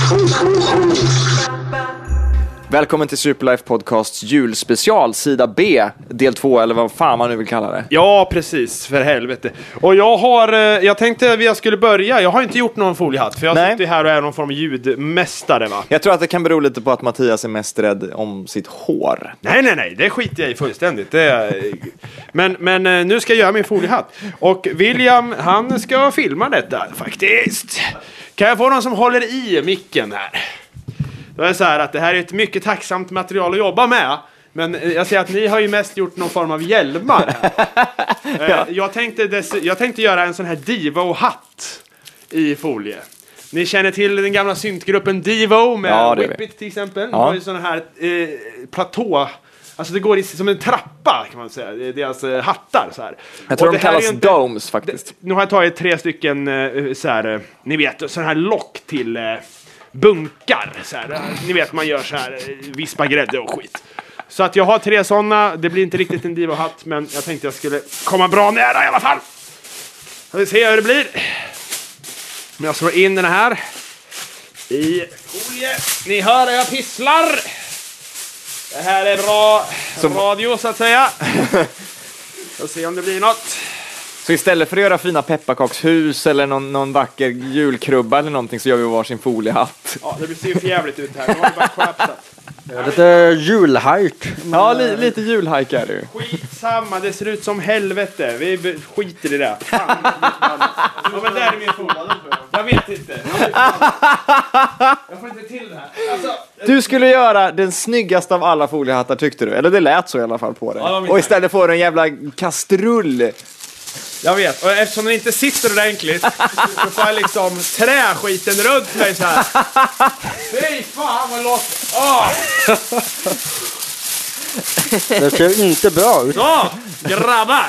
Välkommen till Superlife Podcasts julspecial, sida B, del 2 eller vad fan man nu vill kalla det. Ja, precis, för helvete. Och jag tänkte att jag skulle börja. Jag har inte gjort någon foliehatt, för jag sitter här och är någon form av ljudmästare, va? Jag tror att det kan bero lite på att Mattias är mest rädd om sitt hår. Nej, det skiter jag i fullständigt. Men nu ska jag göra min foliehatt. Och William, han ska filma detta, faktiskt. Kan jag få någon som håller i micken här? Det är så här att det här är ett mycket tacksamt material att jobba med. Men jag ser att ni har ju mest gjort någon form av hjälmar här. Ja. Jag tänkte göra en sån här Devo-hatt i folie. Ni känner till den gamla syntgruppen Devo med Whip It till exempel. De har ju sån här platå. Alltså det går som en trappa, kan man säga. Det är deras hattar så här. Jag tror de kallas domes faktiskt. Nu har jag tagit 3 stycken så här, ni vet, sån här lock till bunkar så här. Ni vet, man gör så här, vispa grädde och skit. Så att jag har 3 sådana. Det blir inte riktigt en Devo-hatt, men jag tänkte jag skulle komma bra nära i alla fall. Jag vill se hur det blir. Men jag slår in den här i folie. Ni hör jag pisslar. Det här är bra radio, så att säga. Får se om det blir något. Så istället för att göra fina pepparkakshus eller någon vacker julkrubba eller någonting, så gör vi varsin foliehatt. Ja, det ser ju för jävligt ut här. Det var ju bara kollapsat. Lite julhajk. Ja, lite julhajk är det ju. Skitsamma, det ser ut som helvete. Vi skiter i det. Fan, ja, men där är min folie. Jag vet inte. Jag får inte till det här. Alltså, du skulle göra den snyggaste av alla foliehattar, tyckte du. Eller det lät så i alla fall på dig. Ja, och istället får du en jävla kastrull. Jag vet, och eftersom den inte sitter ordentligt så får jag liksom träskiten runt mig så här. Fy fan vad låt. Det ser inte bra ut. Så, grabbar.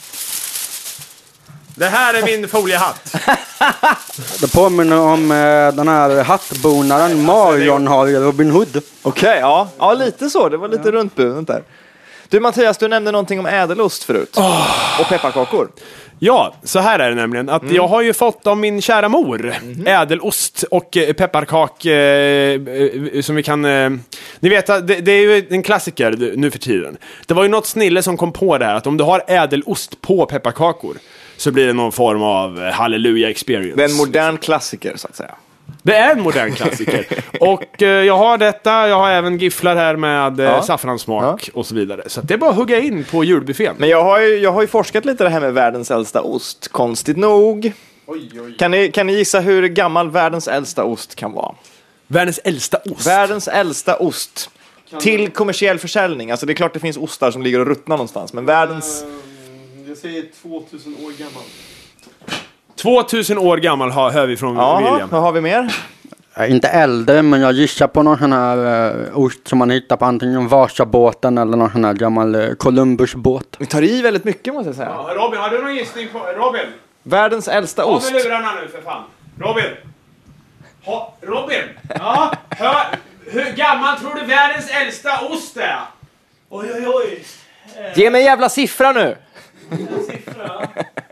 Det här är min foliehatt. Det påminner om den här hattbonaren Marion har i Robin Hood. Okej, ja, lite så. Det var lite runtbunet där. Du Mattias, du nämnde någonting om ädelost förut. Och pepparkakor. Ja, så här är det nämligen. Att jag har ju fått av min kära mor ädelost och pepparkak som vi kan... ni vet, det är ju en klassiker nu för tiden. Det var ju något snille som kom på det här. Att om du har ädelost på pepparkakor så blir det någon form av halleluja experience. Det är en modern klassiker, så att säga. Det är en modern klassiker. Och jag har detta. Jag har även gifflar här med saffransmak och så vidare. Så det är bara att hugga in på julbuffén. Men jag har ju forskat lite det här med världens äldsta ost. Konstigt nog. Oj. Kan ni gissa hur gammal världens äldsta ost kan vara? Världens äldsta ost? Världens äldsta ost. Till kommersiell försäljning. Alltså det är klart det finns ostar som ligger och ruttnar någonstans. Men världens... Jag säger 2000 år gammal. 2000 år gammal hör vi från William. Vad har vi mer? Inte äldre, men jag gissar på någon sån här ost som man hittar på antingen Vasabåten eller någon sån här gammal Columbusbåt. Vi tar i väldigt mycket, måste jag säga. Ja, Robin, har du någon gissning på... Robin? Världens äldsta ost. Ta med lurarna nu, för fan. Robin? Robin? Ja, hur gammal tror du världens äldsta ost är? Oj. Ge mig en jävla siffra nu. En siffra?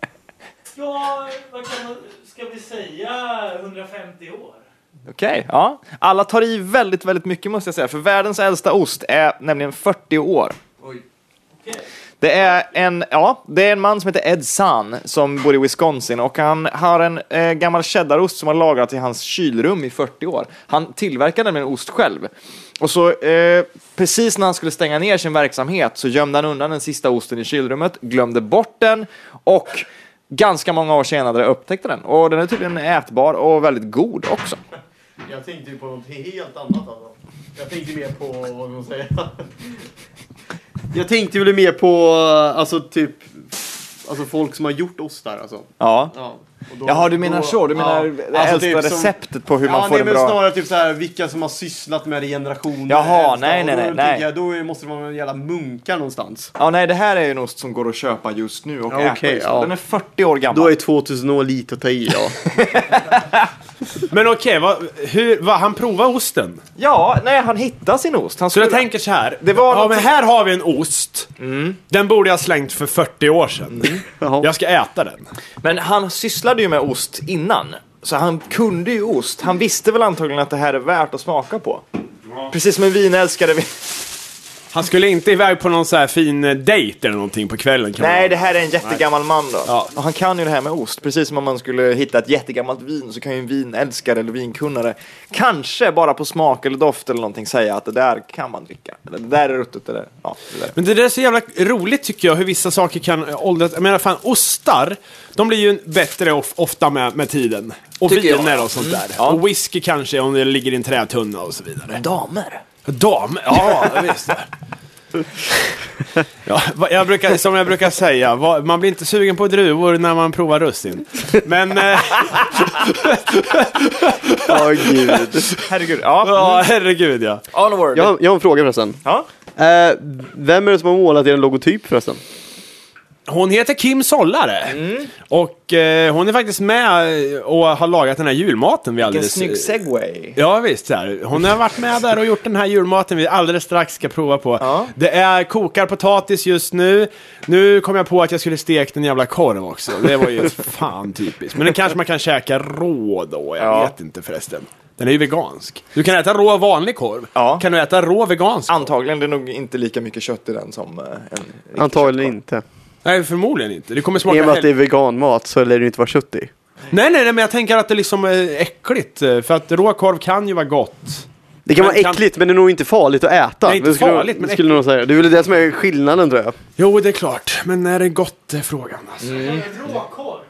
Ja, vad ska vi säga? 150 år. Okej, ja. Alla tar i väldigt, väldigt mycket, måste jag säga. För världens äldsta ost är nämligen 40 år. Oj. Okej. Det är en man som heter Ed Sun som bor i Wisconsin, och han har en gammal cheddarost som har lagrat i hans kylrum i 40 år. Han tillverkar nämligen ost själv. Och så precis när han skulle stänga ner sin verksamhet så gömde han undan den sista osten i kylrummet, glömde bort den och ganska många år senare upptäckte den. Och den är tydligen ätbar och väldigt god också. Jag tänkte ju på något helt annat. Jag tänkte mer på, vad man säger. Jag tänkte väl mer på, alltså typ, alltså folk som har gjort ostar, alltså. Ja. Jaha, du menar så? Du menar det alltså äldsta typ receptet på hur man får det bra? Ja, men snarare typ så här, vilka som har sysslat med det i generationer. Jaha, nej. Då måste det vara en jävla munkar någonstans. Ja, nej, det här är ju en ost som går att köpa just nu och äta. Den är 40 år gammal. Då är 2000 år lite att ta i, ja. Men okej, han provar osten? Ja, nej, han hittar sin ost. Så jag tänker så här. Men här har vi en ost. Den borde jag ha slängt för 40 år sedan. Jag ska äta den. Men han sysslade ju med ost innan. Så han kunde ju ost. Han visste väl antagligen att det här är värt att smaka på. Precis som en vinälskare. Han skulle inte iväg på någon så här fin dejt eller någonting på kvällen. Nej, det här är en jättegammal man då. Ja. Och han kan ju det här med ost. Precis som om man skulle hitta ett jättegammalt vin, så kan ju en vinälskare eller vinkunnare kanske bara på smak eller doft eller någonting säga att det där kan man dricka. Eller det där är ruttet. Eller, ja, det där. Men det där är så jävla roligt tycker jag, hur vissa saker kan åldras. Jag menar fan, ostar, de blir ju bättre ofta med tiden. Och Tycker jag. viner och sånt där. Ja. Och whisky kanske om det ligger i en trätunna och så vidare. Damer. Ja, visst det. Ja, jag brukar säga, man blir inte sugen på druvor när man provar russin. Men Gud. Herregud. ja, herregud ja. Onward. Jag har en fråga förresten. Ja. Vem är det som har målat er logotyp förresten? Hon heter Kim Sollare. Och hon är faktiskt med och har lagat den här julmaten vi Vilken alldeles... snygg segway. Ja visst, så här. Hon har varit med där och gjort den här julmaten vi alldeles strax ska prova på. Ja. Det är kokar potatis just nu. Nu kom jag på att jag skulle steka en jävla korv också. Det var ju fan typiskt. Men den kanske man kan käka rå då, jag vet inte förresten. Den är ju vegansk. Du kan äta rå vanlig korv. Ja. Kan du äta rå vegansk? Antagligen, det är nog inte lika mycket kött i den som en Antagligen inte. Nej, förmodligen inte. Det kommer I smaka och med att det är veganmat så lär det inte vara kött i. Nej, men jag tänker att det liksom är äckligt. För att råkorv kan ju vara gott. Det kan Men vara äckligt, men det är nog inte farligt att äta. Nej, inte Det skulle- farligt, men det skulle nog säga. Det är väl det som är skillnaden, tror jag. Jo, det är klart. Men är det gott är frågan alltså. Det är råkorv.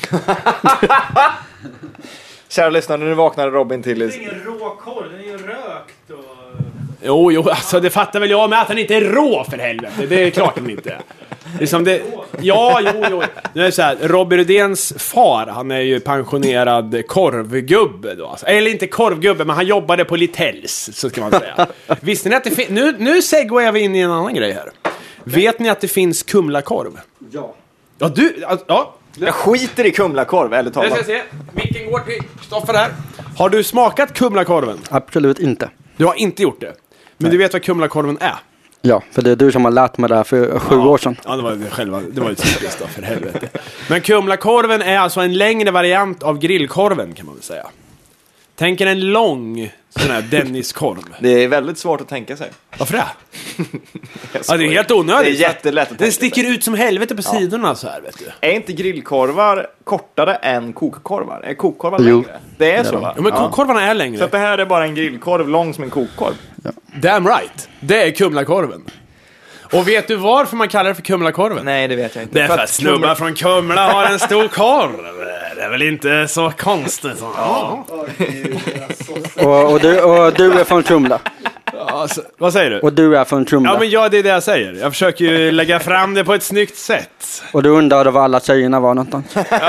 Kära lyssnare, nu vaknade Robin till. Det är ingen råkorv, den är ju rökt och... Jo, alltså det fattar väl jag med att han inte är rå för helvete. Det är klart han inte är. Liksom det, ja, jo. Nu är det så här, Robin Rudéns far, han är ju pensionerad korvgubbe då. Alltså, eller inte korvgubbe, men han jobbade på Littells, så ska man säga. Visste ni att det nu segwayar vi in i en annan grej här. Vet ni att det finns kumlakorv? Ja. Ja, ja. Jag skiter i kumlakorv, eller Jag ska talat. se. Micken går till Stoffer här. Har du smakat kumlakorven? Absolut inte. Du har inte gjort det. Men du vet vad kumlakorven är? Ja, för det är du som har lärt mig det här för 7 år sedan. Ja, det var ju typiskt då, för helvete. Men kumlakorven är alltså en längre variant av grillkorven, kan man väl säga. Tänk er en lång sån här Denniskorv. Det är väldigt svårt att tänka sig. Varför det? Ja, det är helt onödigt. Det är jättelätt att tänka Den sticker sig. ut som helvete på sidorna så här, vet du. Är inte grillkorvar kortare än kokkorvar? Är kokkorvar Jo. längre? Det är så, va? Ja, men kokkorvarna är längre. Så att det här är bara en grillkorv lång som en kokkorv. Damn right. Det är kumlakorven. Och vet du varför man kallar det för kumlakorven? Nej, det vet jag inte. Det är för att snubbar från Kumla har en stor korv. Det är väl inte så konstigt. Ja. Och du är från Kumla. Alltså, vad säger du? Och du är från Kumla. Ja, men det är det jag säger. Jag försöker ju lägga fram det på ett snyggt sätt. Och du undrade var alla tjejerna var någonstans.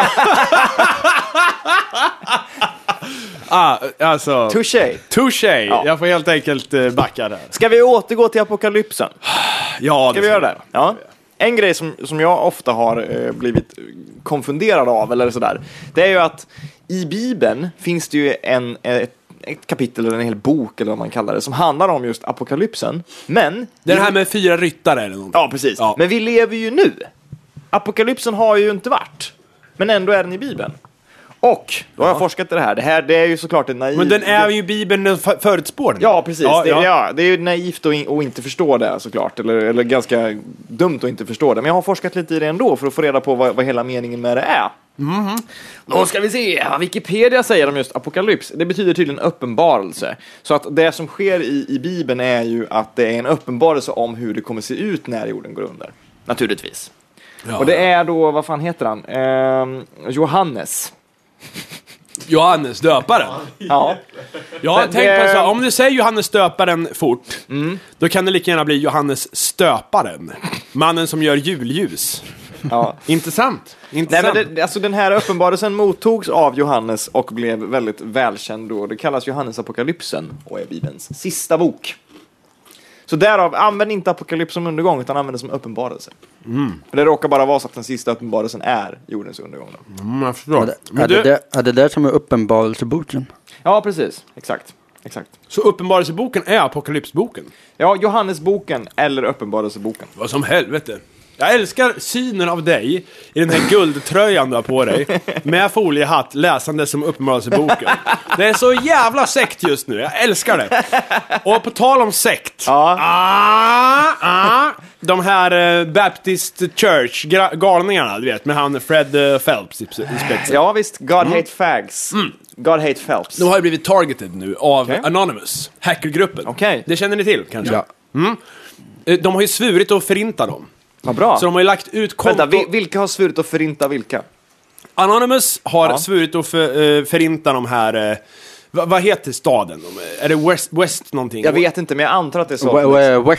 Alltså... Touché. Ja. Jag får helt enkelt backa där. Ska vi återgå till apokalypsen? Ja, Ska vi göra det? Ja. En grej som jag ofta har blivit konfunderad av, eller sådär, det är ju att i Bibeln finns det ju ett kapitel eller en hel bok, eller vad man kallar det, som handlar om just apokalypsen. Men... Det här med 4 ryttare eller någonting. Ja, precis. Ja. Men vi lever ju nu. Apokalypsen har ju inte varit. Men ändå är den i Bibeln. Och då har jag forskat i det här. Det är ju såklart en naiv... Men den är ju Bibeln förutspådd. Ja, precis. Ja. Det är ju naivt att inte förstå det, såklart. Eller ganska dumt att inte förstå det. Men jag har forskat lite i det ändå för att få reda på vad hela meningen med det är. Då ska vi se vad Wikipedia säger om just apokalyps. Det betyder tydligen uppenbarelse. Så att det som sker i Bibeln är ju att det är en uppenbarelse om hur det kommer se ut när jorden går under. Naturligtvis. Ja. Och det är då, vad fan heter han? Johannes. Johannes döparen. Ja. Jag har Det- tänkt på så här, om du säger Johannes döparen fort, då kan det lika gärna bli Johannes stöparen. Mannen som gör julljus. Ja. Intressant. Nej, men alltså den här uppenbarelsen mottogs av Johannes och blev väldigt välkänd då. Det kallas Johannes apokalypsen och är Bibelns sista bok. Så därav, använd inte apokalyps som undergång, utan använd det som uppenbarelse. För det råkar bara vara så att den sista uppenbarelsen är jordens undergång då. Jag förstår. Är det där som är uppenbarelseboken? Ja, precis. Exakt. Så uppenbarelseboken är apokalypsboken. Ja, Johannesboken eller uppenbarelseboken. Vad som helvete. Jag älskar synen av dig i den här guldtröjan du har på dig med foliehatt, läsande som uppenbarelseboken. Det är så jävla sekt just nu, jag älskar det. Och på tal om sekt. De här Baptist Church galningarna, du vet, med han Fred Phelps i spetsen. Ja visst, God Hate Fags. God Hate Phelps. De har ju blivit targeted nu av Anonymous, hackergruppen. Okej. Det känner ni till kanske? Ja. De har ju svurit att förinta dem. Vad bra. Så de har ju lagt ut konto. Vänta, vilka har svurit att förinta vilka? Anonymous har svurit att förinta de här... vad heter staden? Är det West någonting? Jag vet inte, men jag antar att det är så.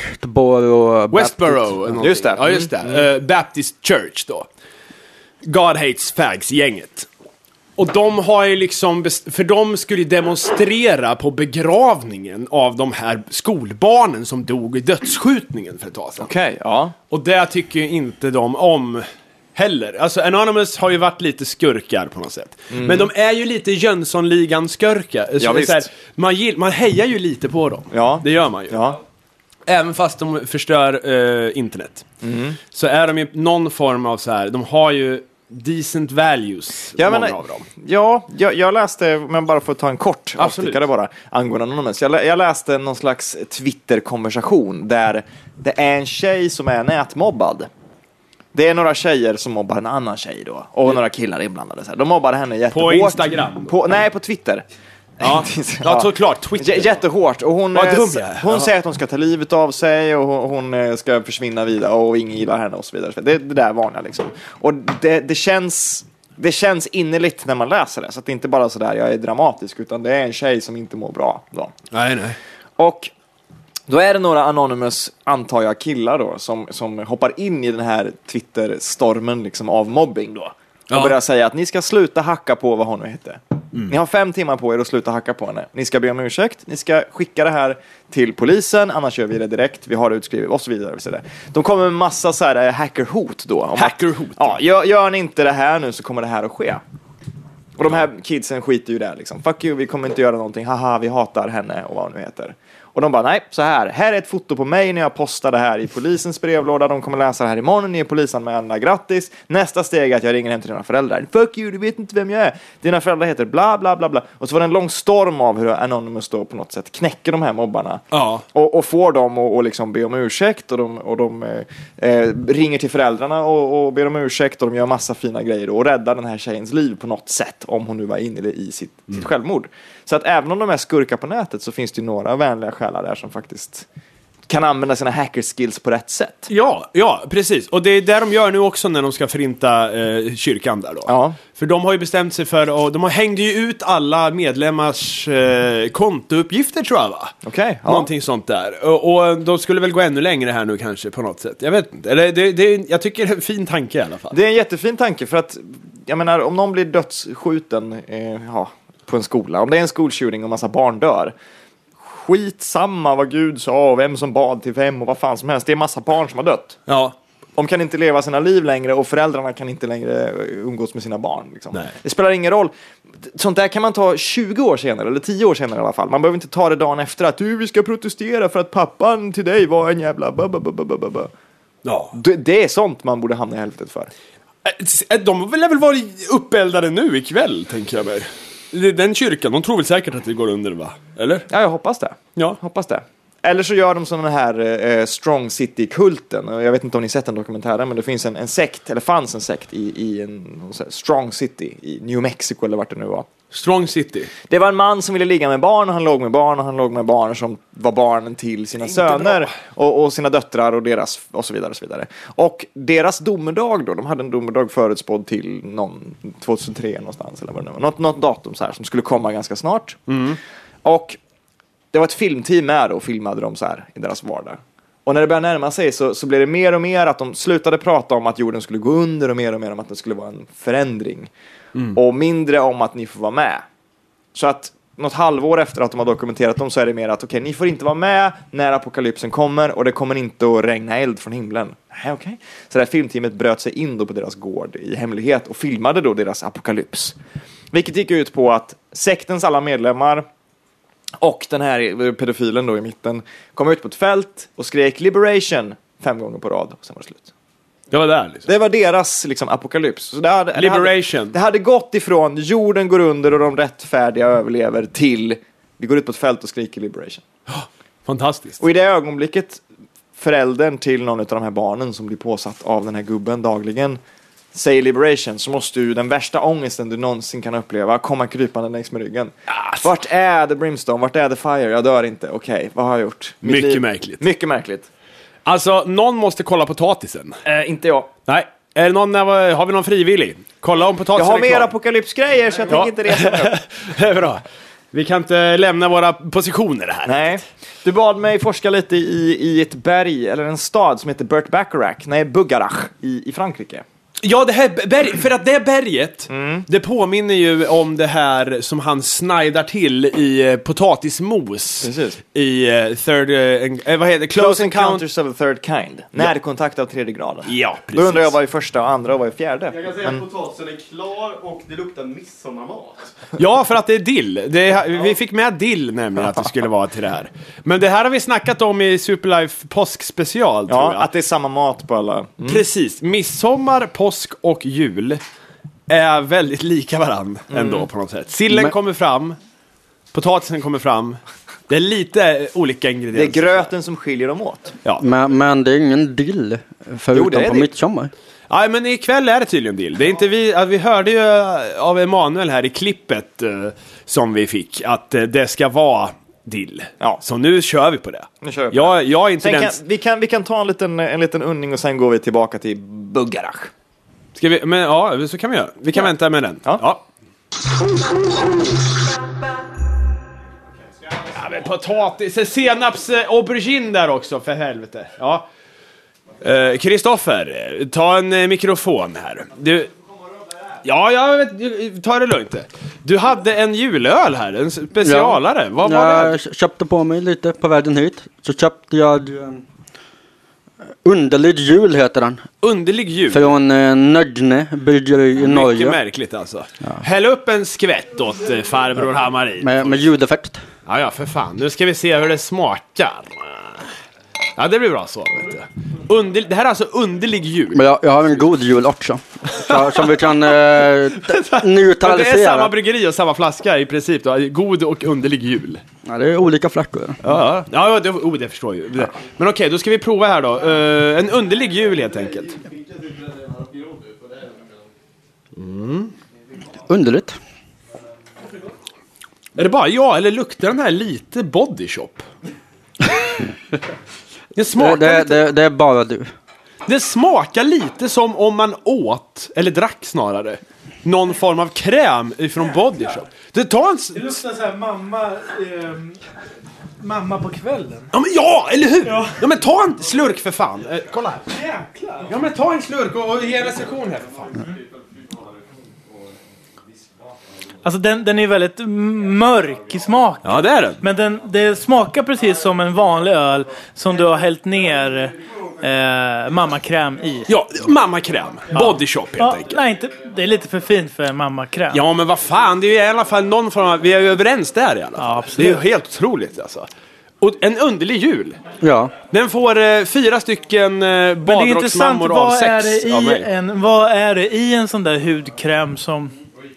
Westboro. Just det. Ja, just det. Baptist Church då. God Hates Fags-gänget. Och de har ju liksom... För de skulle demonstrera på begravningen av de här skolbarnen som dog i dödsskjutningen för ett tag sedan. Okej, ja. Och det tycker ju inte de om heller. Alltså Anonymous har ju varit lite skurkar på något sätt. Men de är ju lite Jönssonligan-skörkar. Ja, så visst. Man hejar ju lite på dem. Ja. Det gör man ju. Ja. Även fast de förstör internet. Så är de ju någon form av så här. De har ju decent values, många av dem. Ja, jag läste, men bara för att ta en kort avstickare bara, angående Anonymous. Jag läste någon slags Twitter-konversation där det är en tjej som är nätmobbad. Det är några tjejer som mobbar en annan tjej då. Och några killar inblandade. Så här. De mobbar henne jättehårt. På Instagram? Nej, på Twitter. Ja, såklart. Twitter. Jättehårt. Och hon säger att hon ska ta livet av sig. Och hon ska försvinna vidare. Och ingen gillar henne och så vidare. Det där vanliga liksom. Och det känns innerligt när man läser det. Så att det är inte bara sådär jag är dramatisk. Utan det är en tjej som inte mår bra då. Nej. Och då är det några Anonymous, antar jag, killar då som hoppar in i den här Twitter-stormen liksom av mobbing då. Och börjar säga att ni ska sluta hacka på vad hon nu heter. Ni har 5 timmar på er att sluta hacka på henne. Ni ska be om ursäkt, ni ska skicka det här till polisen, annars gör vi det direkt, vi har det utskrivet och så vidare. De kommer med massa så här hackerhot då. Hackerhot? Ja, gör ni inte det här nu så kommer det här att ske. Och de här kidsen skiter ju där liksom. Fuck you, vi kommer inte göra någonting. Haha, vi hatar henne och vad hon nu heter. Och de bara, nej, så här är ett foto på mig när jag postar det här i polisens brevlåda. De kommer läsa det här imorgon, ni är polisanmälda, grattis. Nästa steg är att jag ringer hem till dina föräldrar. Fuck you, du vet inte vem jag är. Dina föräldrar heter bla bla bla bla. Och så var det en lång storm av hur Anonymous då på något sätt knäcker de här mobbarna. Ja. Och får dem att liksom be om ursäkt. Och de ringer till föräldrarna och ber om ursäkt. Och de gör massa fina grejer och räddar den här tjejens liv på något sätt. Om hon nu var inne i sitt självmord. Så att även om de är skurkar på nätet så finns det ju några vänliga själar där som faktiskt kan använda sina hackerskills på rätt sätt. Ja, precis. Och det är det de gör nu också när de ska förinta kyrkan där då. Ja. För de har ju bestämt sig för, och de har hängde ju ut alla medlemmars kontouppgifter tror jag va? Okej. Ja. Någonting sånt där. Och de skulle väl gå ännu längre här nu kanske på något sätt. Jag vet inte. Jag tycker det är en fin tanke i alla fall. Det är en jättefin tanke för att, jag menar, om någon blir dödsskjuten på en skola, om det är en skolshooting och massa barn dör, skitsamma vad Gud sa och vem som bad till vem och vad fan som helst. Det är massa barn som har dött. Ja. De kan inte leva sina liv längre och föräldrarna kan inte längre umgås med sina barn. Liksom. Nej. Det spelar ingen roll. Sånt där kan man ta 20 år senare eller 10 år senare i alla fall. Man behöver inte ta det dagen efter att vi ska protestera för att pappan till dig var en jävla Ja. Det är sånt man borde hamna i helvetet för. De vill väl vara uppeldade nu ikväll, tänker jag mig. Den kyrkan, de tror väl säkert att det går under, va? Eller? Ja, jag hoppas det. Ja. Hoppas det. Eller så gör de sådana här Strong City-kulten. Jag vet inte om ni sett den dokumentären, men det finns en sekt, eller fanns en sekt i en Strong City i New Mexico eller vart det nu var. Strong City. Det var en man som ville ligga med barn och han låg med barn och han låg med barn som var barnen till sina söner och sina döttrar och deras och så vidare och så vidare. Och deras domedag då, de hade en domedag förutspådd till 2003 någonstans eller vad det var. Något datum så här som skulle komma ganska snart. Och det var ett filmteam med och filmade dem så här i deras vardag. Och när det började närma sig så blev det mer och mer att de slutade prata om att jorden skulle gå under och mer om att det skulle vara en förändring. Och mindre om att ni får vara med. Så att något halvår efter att de har dokumenterat dem så är det mer att okej, ni får inte vara med när apokalypsen kommer och det kommer inte att regna eld från himlen. Okej. Så det här filmteamet bröt sig in då på deras gård i hemlighet och filmade då deras apokalyps. Vilket gick ut på att sektens alla medlemmar och den här pedofilen då i mitten kom ut på ett fält och skrek liberation 5 gånger på rad och sen var det slut. Det var där liksom. Det var deras liksom, apokalyps. Så Liberation. Det hade gått ifrån jorden går under och de rättfärdiga överlever till vi går ut på ett fält och skriker liberation. Fantastiskt. Och i det ögonblicket föräldern till någon av de här barnen som blir påsatt av den här gubben dagligen säger liberation, så måste ju den värsta ångesten du någonsin kan uppleva komma krypande längs med ryggen. Vart är the brimstone? Vart är the fire? Jag dör inte. Okej, vad har jag gjort? Mycket märkligt. Mycket märkligt. Alltså, någon måste kolla potatisen. Inte jag. Nej. Är det någon, har vi någon frivillig? Kolla om potatisen Jag har är klar. mer apokalypsgrejer så jag tänker inte resa mig upp. Det är bra. Vi kan inte lämna våra positioner här. Nej. Du bad mig forska lite i ett berg, eller en stad som heter Bugarach i Frankrike. Ja, det här för att det berget, det påminner ju om det här som han snajdar till i potatismos. Precis. I vad heter det? Close Encounters of the Third Kind. Närkontakt av tredje graden. Ja, precis. Då undrar jag vad är första och andra och vad är fjärde. Jag kan säga att potatisen är klar och det luktar midsommarmat. Ja, för att det är dill. Vi fick med dill nämligen att det skulle vara till det här. Men det här har vi snackat om i Superlife påskspecial, tror jag. Ja, att det är samma mat på alla. Precis. Midsommar, påsk och jul är väldigt lika varandra ändå på något sätt. Sillen kommer fram, potatisen kommer fram. Det är lite olika ingredienser. Det är gröten som skiljer dem åt. Ja. Men det är ingen dill förutom det är på dill. midsommar. Ja, men ikväll är det tydligen dill. Det är inte vi hörde ju av Emanuel här i klippet som vi fick att det ska vara dill. Ja. Så nu kör vi på det. Nu kör vi på Jag är inte den... vi kan ta en liten undning och sen går vi tillbaka till Bugarach. Ska vi, men ja, så kan vi göra. Vi kan vänta med den. Ja. Ja, men potatis, senaps, aubergine där också, för helvete. Ja. Kristoffer, ta en mikrofon här. Du... Ja, jag vet, ta det lugnt. Du hade en julöl här, en specialare. Ja. Vad var det? Jag köpte på mig lite på vägen hit. Så köpte jag Underlig jul heter den. Underlig jul. Från Nögne bryggeri i Norge. Mycket märkligt alltså. Ja. Häll upp en skvätt åt farbror Hammarin. Med ljudeffekt. Ja, för fan. Nu ska vi se hur det smakar. Ja, det blir bra så, vet du. Det här är alltså underlig jul. Men jag har en god jul också. Som vi kan neutralisera. Det är samma bryggeri och samma flaska i princip då. God och underlig jul. Ja, det är olika flackor. Ja, det förstår jag ju. Ja. Men okej, då ska vi prova här då. En underlig jul helt enkelt. Underligt. Är det bara jag eller luktar den här lite Body Shop? Det smakar det är bara du. Det smakar lite som om man åt, eller drack snarare, någon form av kräm ifrån Body Shop. Det luktar så här mamma på kvällen. Ja, eller hur? Ja. Ja, men ta en slurk för fan. Kolla här. Jäklar. Ja, men ta en slurk och ge en recension här för fan. Alltså den är väldigt mörk i smak. Ja, det är den. Men det smakar precis som en vanlig öl som du har hällt ner mammakräm i. Ja, mammakräm. Body Shop helt enkelt. Nej, inte, det är lite för fint för mammakräm. Ja, men vad fan, det är ju i alla fall någon form av... Vi är ju överens där i alla fall. Ja, absolut. Det är ju helt otroligt alltså. Och en underlig jul. Ja. Den får 4 stycken badrocksmammor av 6 av mig. Vad är det i en sån där hudkräm som...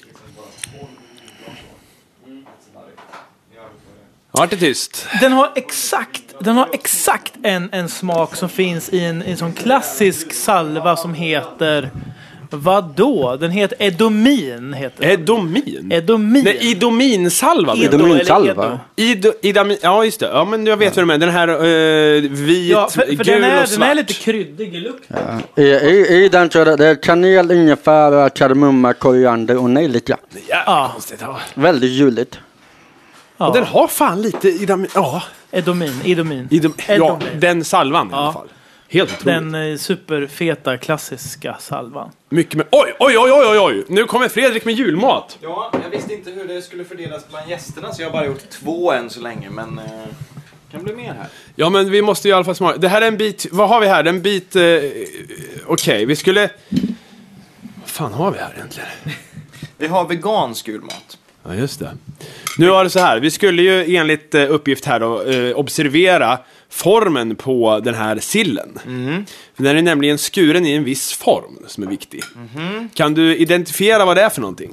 Ja, det är tyst. Den har exakt en smak som finns i en sån klassisk salva som heter... Vadå? Den heter Edomin. Edomin? Nej, Idominsalva. Idominsalva? Ja, just det. Ja, men jag vet vad du menar. Den här vit, ja, för gul och svart. den är lite kryddig i lukten. Ja. I den så är det kanel, ingefära, kardemumma, koriander och nejlika. Ja, konstigt. Ja. Väldigt juligt. Ja. Och den har fan lite Edomin. Ja, den salvan i alla fall. Helt otroligt. Den superfeta klassiska salvan. Mycket med... Oj! Nu kommer Fredrik med julmat. Ja, jag visste inte hur det skulle fördelas bland gästerna så jag har bara gjort 2 än så länge, men kan bli mer här. Ja, men vi måste ju i alla fall smaka. Det här är en bit... Vad har vi här? En bit... Okej, vi skulle... Vad fan har vi här egentligen? Vi har vegansk julmat. Ja, just det. Nu var det så här, vi skulle ju enligt uppgift här då observera formen på den här sillen. För den är nämligen skuren i en viss form som är viktig. Kan du identifiera vad det är för någonting?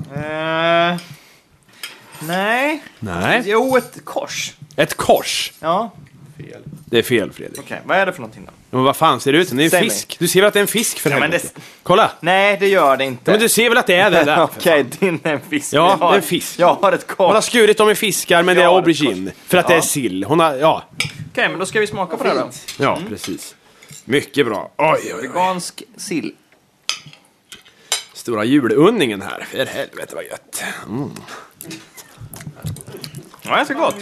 Nej. Nej. Jo, ett kors. Ett kors. Ja. Det är fel, Fredrik. Okej, vad är det för någonting då? Men vad fan ser det ut som? Det är en Säg fisk. Du ser väl att det är en fisk för helvete? Kolla! Nej, det gör det inte. Men du ser väl att det är det där? Okej, din är en fisk. Ja, det är en fisk. Jag har ett kors. Hon har skurit dem i fiskar, men det är Ja, aubergine. För att det är sill. Hon har, ja. Okej, men då ska vi smaka på det då. Ja, precis. Mycket bra. Oj. Vegansk sill. Stora julunningen här. För helvete vad gött. Ja, det är gott.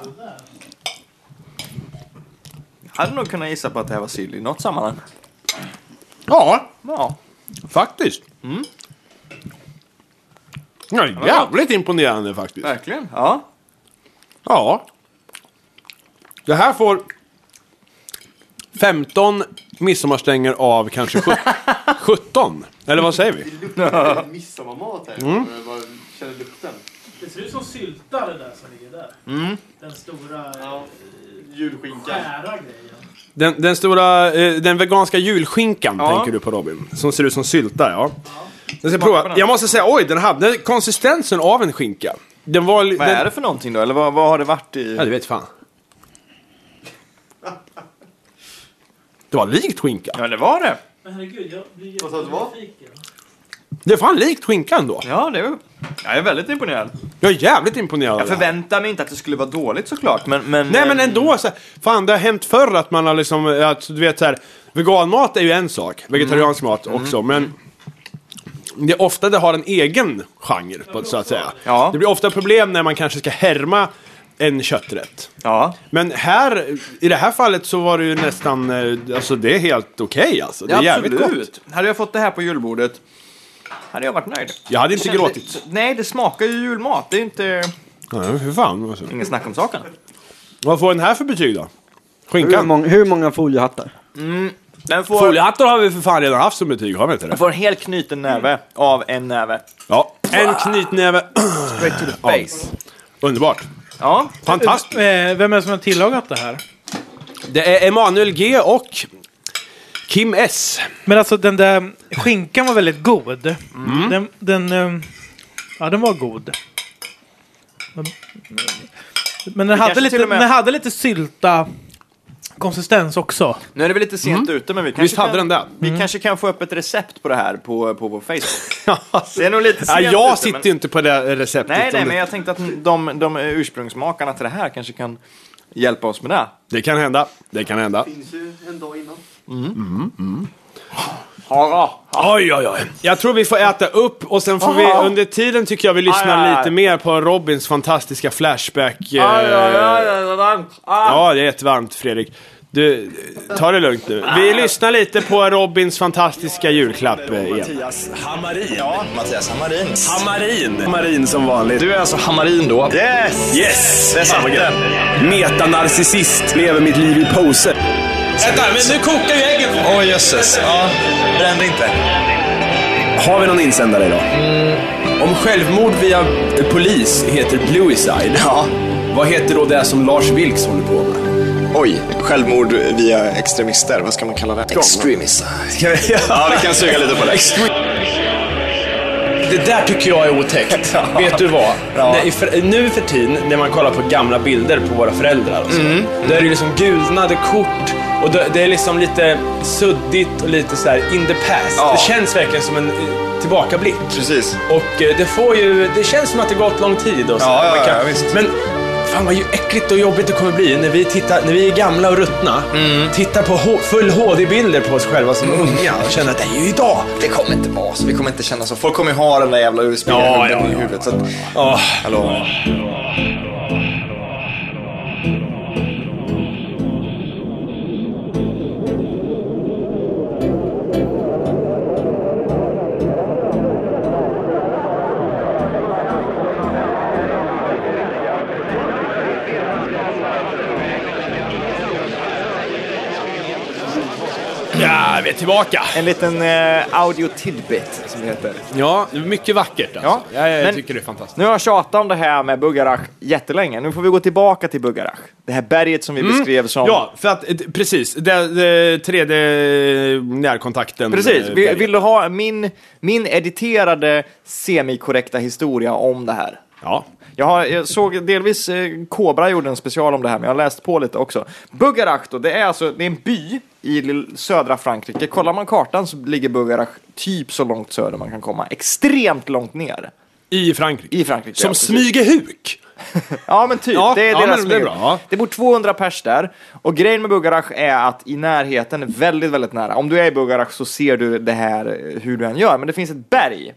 Jag hade nog kunnat gissa på att det här var sill i något sammanhang. Ja, Ja. faktiskt. Ja, jävligt imponerande faktiskt. Verkligen? Ja. Ja. Det här får 15 midsommarstänger av kanske 17. Eller vad säger vi? Midsommarmat här. Jag känner lukten. Det ser ut som sylta det där som ligger där. Den stora Julskinkan. skära grejen. Den stora, den veganska julskinkan Ja. tänker du på, Robin. Som ser ut som sylta, ja. Jag ska prova. Jag måste säga, oj, den hade konsistensen av en skinka. Den var, Vad är det för någonting då? Eller vad har det varit i? Ja, det vet fan. Det var likt skinka. Ja, det var det. Men herregud, jag blir Vad sa du, vad? nyfiken. Det är fan likt skinka ändå. Ja, det är... Jag är väldigt imponerad. Jag är jävligt imponerad. Jag förväntar mig inte att det skulle vara dåligt såklart, men... Nej, men ändå så här, fan, det har hänt förr att man har liksom, att du vet så här, veganmat är ju en sak, vegetariansk mat också, men det är ofta det har en egen genre, på, så att säga. Ja. Det blir ofta problem när man kanske ska härma en kötträtt. Ja. Men här, i det här fallet så var det ju nästan, alltså det är helt okej alltså. Det är jävligt gott. Absolut. Hade jag fått det här på julbordet hade jag varit nöjd. Jag hade inte gråtit. Nej, det smakar ju julmat. Det är inte... Nej, för fan. Alltså. Ingen snack om saken. Vad får den här för betyg då? Skinkan? Hur många foliehattar? Den får... Foliehattar har vi för fan redan haft som betyg, har vi inte det? Den får en helt knuten näve av en näve. Ja, en knytnäve. Straight to the face. Underbart. Ja. Fantastiskt. Vem är det som har tillagat det här? Det är Emanuel G och Kim S. Men alltså den där skinkan var väldigt god. Den var god. Men den hade, kanske till lite, och med- den hade lite sylta konsistens också. Nu är det väl lite sent ute, men vi kanske Visst hade den det? Vi kanske kan få upp ett recept på det här på vår Facebook. Det är nog lite Ja, sent jag ute, sitter ju inte på det receptet. Nej, men jag tänkte att de ursprungsmakarna till det här kanske kan hjälpa oss med det. Det kan hända. Det kan hända. Finns ju en dag innan. Oj. Jag tror vi får äta upp och sen får vi under tiden tycker jag vi lyssnar lite mer på Robins fantastiska flashback. Ja, det är jättevarmt, Fredrik. Du, ta det lugnt nu. Vi lyssnar lite på Robins fantastiska julklapp igen. Mattias Hammarin. Ja, Mattias Hammarin. Hammarin som vanligt. Du är alltså Hammarin då? Yes! Det är sant. Metanarcissist. Lever mitt liv i poser. Vänta, men nu kokar ju äggen. Åh, jösses. Ja, bränn inte. Har vi någon insändare idag? Om självmord via polis heter bluicide, Ja. vad heter då det som Lars Vilks håller på med? Oj, självmord via extremister. Vad ska man kalla det? Extremist. Ja, vi kan suga lite på det. Det där tycker jag är otäckt. Vet du vad? Nu för tiden, när man kollar på gamla bilder på våra föräldrar och så, då är det liksom gulnade kort och det är liksom lite suddigt och lite så här in the past. Ja. Det känns verkligen som en tillbakablick. Precis. Och det känns som att det gått lång tid och så. Ja, Man ja, visst. Men fan vad ju äckligt och jobbigt det kommer bli när vi är gamla och ruttna, tittar på full HD-bilder på oss själva som unga och känner att det är ju idag. Det kommer inte vara så. Vi kommer inte känna så. Folk kommer ju ha den där jävla USB-huden i huvudet. Så att, hallå. vi är tillbaka. En liten audio tidbit som det heter. Ja, mycket vackert alltså. Ja, jag tycker det är fantastiskt. Nu har jag tjatat om det här med Bugarach jättelänge. Nu får vi gå tillbaka till Bugarach. Det här berget som vi beskrev som... Ja, för att precis, det tredje närkontakten. Precis, vill du ha min editerade semikorrekta historia om det här? Ja. Jag såg delvis Cobra gjorde en special om det här, men jag har läst på lite också. Bugarach då, det är en by i södra Frankrike. Kollar man kartan så ligger Bugarach typ så långt söder man kan komma. Extremt långt ner. I Frankrike. Som ja, smygehuk. Ja, men typ. Ja, det är deras det är bra. Ja. Det bor 200 pers där. Och grejen med Bugarach är att i närheten, väldigt, väldigt nära. Om du är i Bugarach så ser du det här hur du än gör. Men det finns ett berg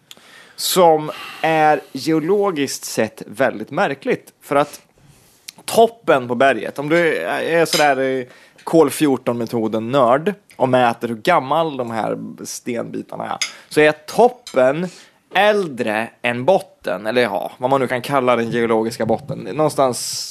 som är geologiskt sett väldigt märkligt. För att toppen på berget, om du är sådär kol-14-metoden nörd och mäter hur gammal de här stenbitarna är, så är toppen äldre än botten, eller ja, vad man nu kan kalla den geologiska botten. Någonstans...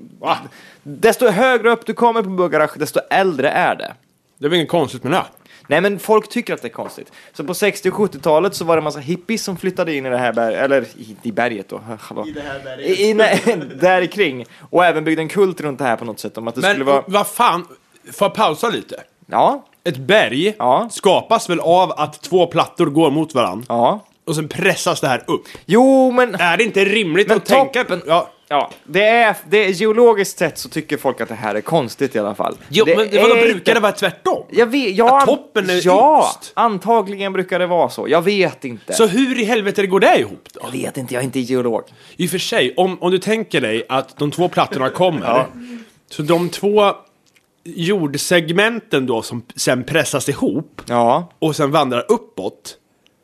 Desto högre upp du kommer på Bugarach, desto äldre är det. Det är väl inget konstigt med det? Nej, men folk tycker att det är konstigt. Så på 60- och 70-talet så var det en massa hippies som flyttade in i det här berget, eller i berget då. I det här berget. Där kring. Och även byggde en kult runt det här på något sätt. Om att det skulle vara... vad fan, får jag pausa lite? Ja. Ett berg skapas väl av att två plattor går mot varandra? Ja. Och sen pressas det här upp. Jo, men... Är det inte rimligt men att tänka... Ja, det är geologiskt sett så tycker folk att det här är konstigt i alla fall. Jo, men vadå, brukar det vara tvärtom? Jag vet, att toppen är ytst? Antagligen brukar det vara så. Jag vet inte. Så hur i helvete går det ihop då? Jag vet inte, jag är inte geolog. I och för sig, om du tänker dig att de två plattorna kommer, så de två jordsegmenten då som sen pressas ihop och sen vandrar uppåt,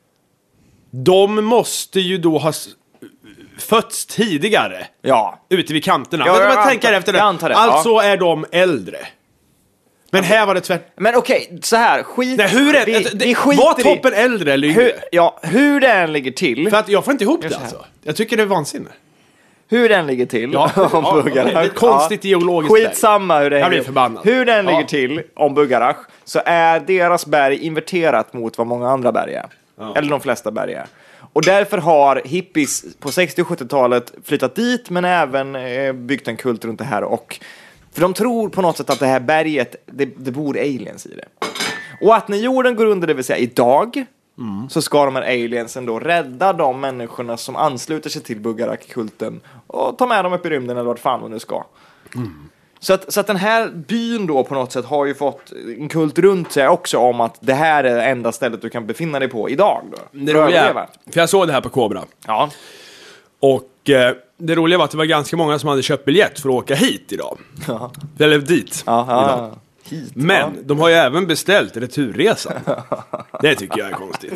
de måste ju då ha fötts tidigare. Ja. Ute vid kanterna. Ja, men man tänker efter det. Alltså är de äldre. Men här var det tvärt. Men okej, så här, skit. Nej, hur är var toppen äldre eller yngre? Hur det än ligger till. För att jag får inte ihop det alltså. Jag tycker det är vansinne. Hur den ligger till om Bugarach. Det är ett konstigt geologiskt skitsamma hur det jag blir förbannad. Hur den ligger till om Bugarach, så är deras berg inverterat mot vad många andra berg är. Eller de flesta berg är. Och därför har hippies på 60- och 70-talet flyttat dit, men även byggt en kult runt det här. Och för de tror på något sätt att det här berget, det bor aliens i det. Och att när jorden går under, det vill säga idag, så ska de här aliensen då rädda de människorna som ansluter sig till Bugarach-kulten och ta med dem upp i rymden eller vart fan de nu ska. Så att den här byn då på något sätt har ju fått en kult runt sig också om att det här är det enda stället du kan befinna dig på idag då. Det roliga, för jag såg det här på Cobra. Ja. Och det roliga var att det var ganska många som hade köpt biljett för att åka hit idag. Ja. Eller dit. Aha. Hit, men de har ju även beställt returresan. Det tycker jag är konstigt.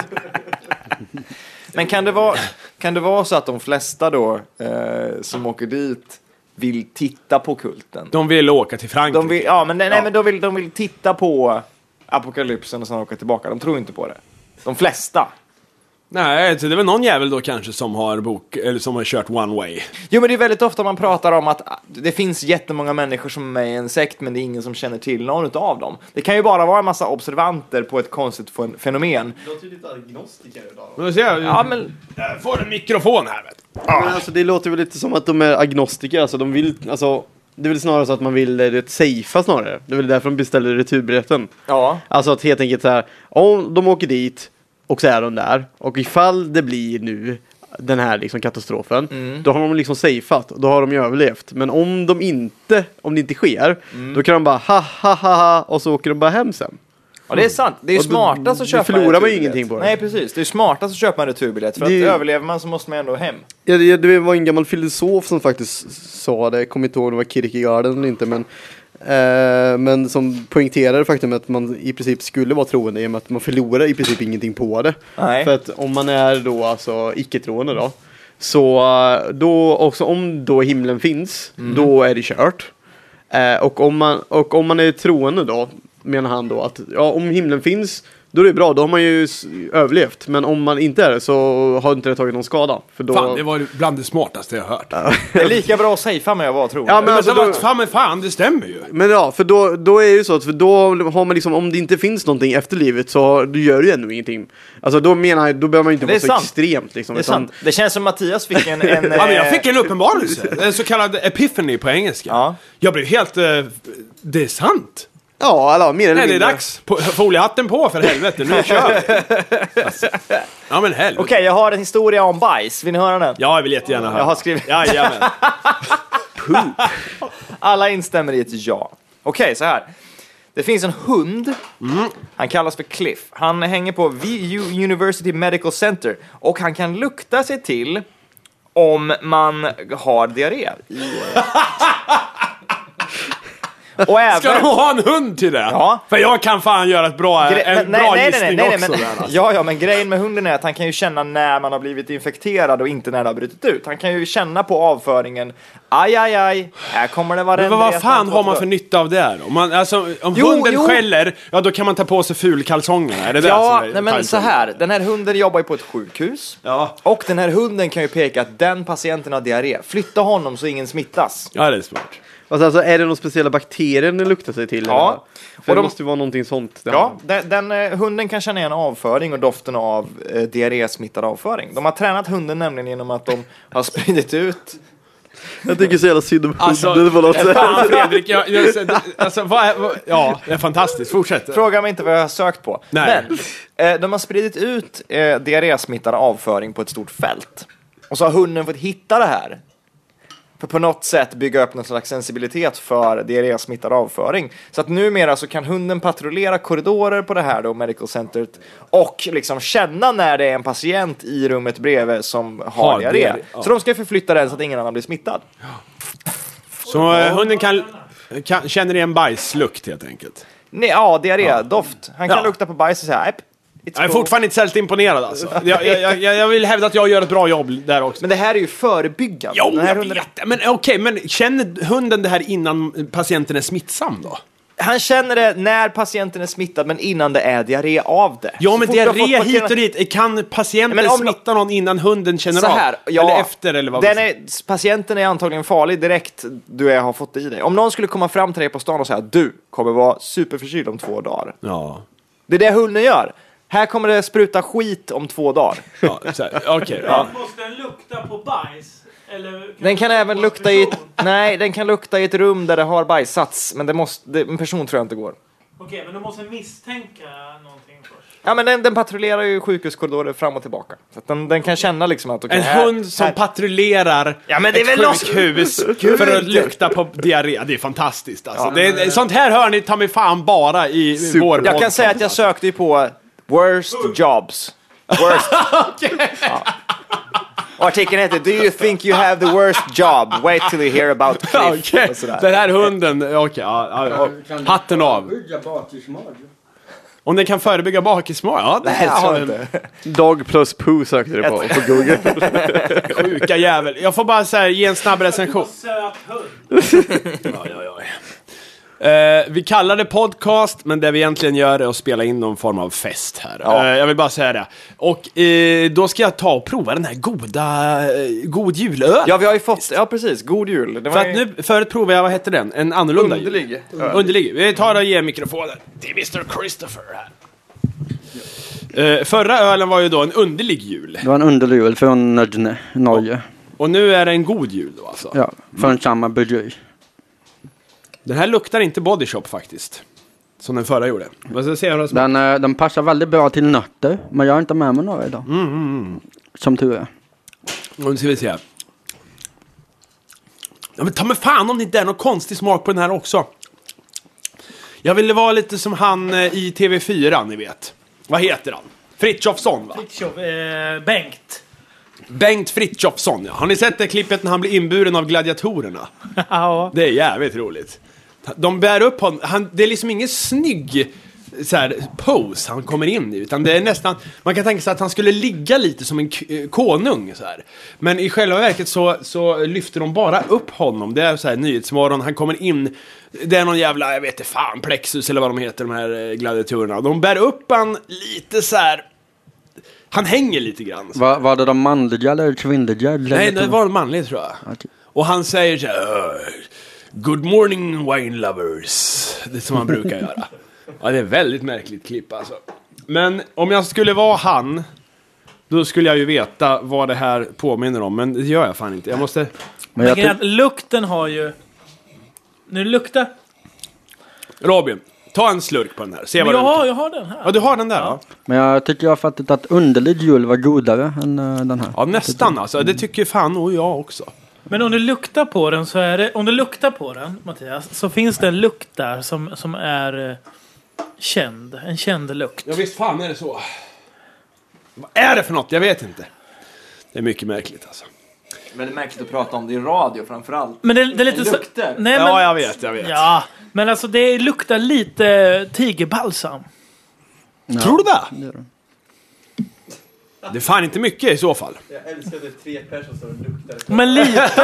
Men kan det vara så att de flesta då som åker dit vill titta på kulten? De vill åka till Frankrike. Men de vill titta på apokalypsen och sen åka tillbaka. De tror inte på det. De flesta. Nej, det är väl någon jävel då kanske som har kört one way. Jo, men det är väldigt ofta man pratar om att det finns jättemånga människor som är med i en sekt, men det är ingen som känner till någon av dem. Det kan ju bara vara en massa observanter på ett konstigt fenomen. Det låter ju lite agnostiker idag. Jag får en mikrofon här. Men alltså, det låter väl lite som att de är agnostiker. Alltså, de vill, alltså, det är väl snarare så att man vill safea snarare. Det är väl därför de beställer returbiljetten. Ja. Alltså att helt enkelt så här, om de åker dit och så är de där, och ifall det blir nu den här liksom katastrofen, då har de liksom safeat, då har de ju överlevt. Men om det inte sker, då kan de bara ha och så åker de bara hem sen. Ja, det är sant. Det är ju smartast att köpa en returbiljett. Då förlorar man ju ingenting på det. Nej, precis. Det är smartast att köpa en returbiljett. För att överlever man så måste man ändå hem. Ja, det var en gammal filosof som faktiskt sa det. Jag kommer inte ihåg om det var Kierkegaard eller inte, men som poängterade faktum att man i princip skulle vara troende i och med att man förlorar i princip ingenting på det. Nej. För att om man är då alltså icke-troende då, så då också om då himlen finns, då är det kört. Och om man är troende då, menar han då att om himlen finns, då är det bra. Då har man ju överlevt. Men om man inte är det så har inte det tagit någon skada. För då... Fan, det var bland det smartaste jag hört. Det är lika bra att safea med vad tror. Ja, men alltså, fan, det stämmer ju. Men ja, för då är det ju så att för då har man liksom, om det inte finns någonting efter livet så du gör ju ändå ingenting. Alltså då behöver man inte vara så extremt liksom. Det är sant. Det känns som Mattias fick en ja, men jag fick en uppenbarelse. En så kallad epiphany på engelska. Ja. Jag blev helt... det är sant. Ja, alla mer eller mindre. Det är dags. Foliehatten på för helvete. Nu kör vi. Alltså. Ja, men helvete. Okej, jag har en historia om bajs. Vill ni höra den? Ja, jag vill jättegärna höra. Jag har skrivit... Jajamän. Alla instämmer i ett ja. Okej, så här. Det finns en hund. Han kallas för Cliff. Han hänger på VU University Medical Center. Och han kan lukta sig till om man har diarré. Och även... Ska de ha en hund till det? Ja. För jag kan fan göra ett bra gissning också. Ja, men grejen med hunden är att han kan ju känna när man har blivit infekterad och inte när det har brutit ut. Han kan ju känna på avföringen. Aj, här kommer det vara. Men vad fan har man för nytta av det då? Om hunden skäller, ja då kan man ta på sig fulkalsongerna. Är det ja, nej, men så här. Den här hunden jobbar ju på ett sjukhus. Ja. Och den här hunden kan ju peka att den patienten har diarré. Flytta honom så ingen smittas. Ja, det är smart. Alltså, är det några speciella bakterier den luktar sig till? Ja. För det måste ju vara någonting sånt. Ja, hunden kan känna igen avföring och doften av diarrésmittad avföring. De har tränat hunden nämligen genom att de har spridit ut... Jag tycker så jävla synd om hunden på något sätt. Fan, Fredrik, det är fantastiskt. Fortsätt. Fråga mig inte vad jag har sökt på. Nej. Men de har spridit ut diarrésmittad avföring på ett stort fält. Och så har hunden fått hitta det här. För på något sätt bygga upp någon slags sensibilitet för diarrésmittad avföring. Så att numera så kan hunden patrullera korridorer på det här då, Medical Centeret. Och liksom känna när det är en patient i rummet bredvid som har diarré. Så de ska förflytta den så att ingen annan blir smittad. Så hunden känner igen bajslukt helt enkelt? Nej, ja, diarrédoft. Han kan lukta på bajs och säga... Jag är fortfarande inte särskilt imponerad alltså. Jag vill hävda att jag gör ett bra jobb där också. Men det här är ju förebyggande. Jo, jag vet. Men okej, men känner hunden det här innan patienten är smittsam då? Han känner det när patienten är smittad, men innan det är diarré av det. Ja, men diarré hit och dit. Kan patienten smitta någon innan hunden känner av? Eller efter, eller vad patienten är antagligen farlig direkt du har fått i dig. Om någon skulle komma fram till dig på stan och säga att du kommer vara superförkyld om 2 dagar. Ja. Det är det hunden gör. Här kommer det spruta skit om 2 dagar. Ja, okej. Ja. Måste den lukta på bajs? Eller den kan även lukta i den kan lukta i ett rum där det har bajsats. Men en person tror jag inte går. Okej, men du måste misstänka någonting först. Ja, men den patrullerar ju sjukhuskorridorer fram och tillbaka. Så att den kan känna liksom att... En hund som patrullerar ett sjukhus för att lukta på diarré. Det är fantastiskt alltså. Sånt här hör ni ta mig fan bara i vår podcast. Jag kan säga att jag sökte ju på worst jobs. Worst. Ja. Artikeln heter Do you think you have the worst job? Wait till you hear about Cliff. Den här hunden, hatten av. Om den kan förebygga bakismag, det är inte. Dog plus poo sökte du på Google. Sjuka jävel. Jag får bara säga ge en snabb recension. Söt hund. Vi kallar det podcast, men det vi egentligen gör är att spela in någon form av fest här. Jag vill bara säga det. Och då ska jag ta och prova den här god julöl. Ja, vi har ju fått, precis, god jul. För att förut provade jag, vad hette den? En annorlunda Underlig. Vi tar och ger mikrofonen till Mr. Christopher här. Förra ölen var ju då en underlig jul. Det var en underlig jul från Norge. Och nu är det en god jul då alltså? Ja, från samma bryggeri. Den här luktar inte Body Shop faktiskt. Som den förra gjorde. Den passar väldigt bra till nötter. Men jag har inte med mig några idag. Som tur är. Nu ska vi se. Ja, men ta mig fan om det inte är någon konstig smak på den här också. Jag ville vara lite som han i TV4, ni vet. Vad heter han? Fritjofsson, va? Bengt Fritjofsson, ja. Har ni sett det klippet när han blir inburen av gladiatorerna? Ja. Det är jävligt roligt. De bär upp honom. Det är liksom ingen snygg så här pose han kommer in i, utan det är nästan, man kan tänka sig att han skulle ligga lite som en konung så här. Men i själva verket så lyfter de bara upp honom. Det är så här Nyhetsmorgon, han kommer in, det är någon jävla, jag vet inte fan, Plexus eller vad de heter, de här gladiatorerna. De bär upp han lite så här. Han hänger lite grann. Var det de manliga eller kvinnliga? Nej, det var en manlig tror jag. Okay. Och han säger så här, good morning wine lovers. Det som han brukar göra. Ja, det är väldigt märkligt klipp alltså. Men om jag skulle vara han, då skulle jag ju veta vad det här påminner om. Men det gör jag fan inte. Jag måste... Men lukten har ju... Nu luktar... Robin, ta en slurk på den här. Se vad jag har den här. Ja, du har den där. Ja. Men jag tycker jag har fattat att underlig jul var godare än den här. Ja, nästan alltså. Det tycker fan och jag också. Men om du luktar på den så är det... Om du luktar på den, Mattias, så finns det en lukt där som är känd. En känd lukt. Ja, visst fan är det så. Vad är det för något? Jag vet inte. Det är mycket märkligt alltså. Väldigt märkligt att prata om det i radio framförallt. Men det är lite så... lukter. Nej, men, ja, jag vet. Ja, men alltså det luktar lite tigerbalsam. Ja. Tror du det? Det är fan inte mycket i så fall. Jag älskar det 3 personer som luktar. Men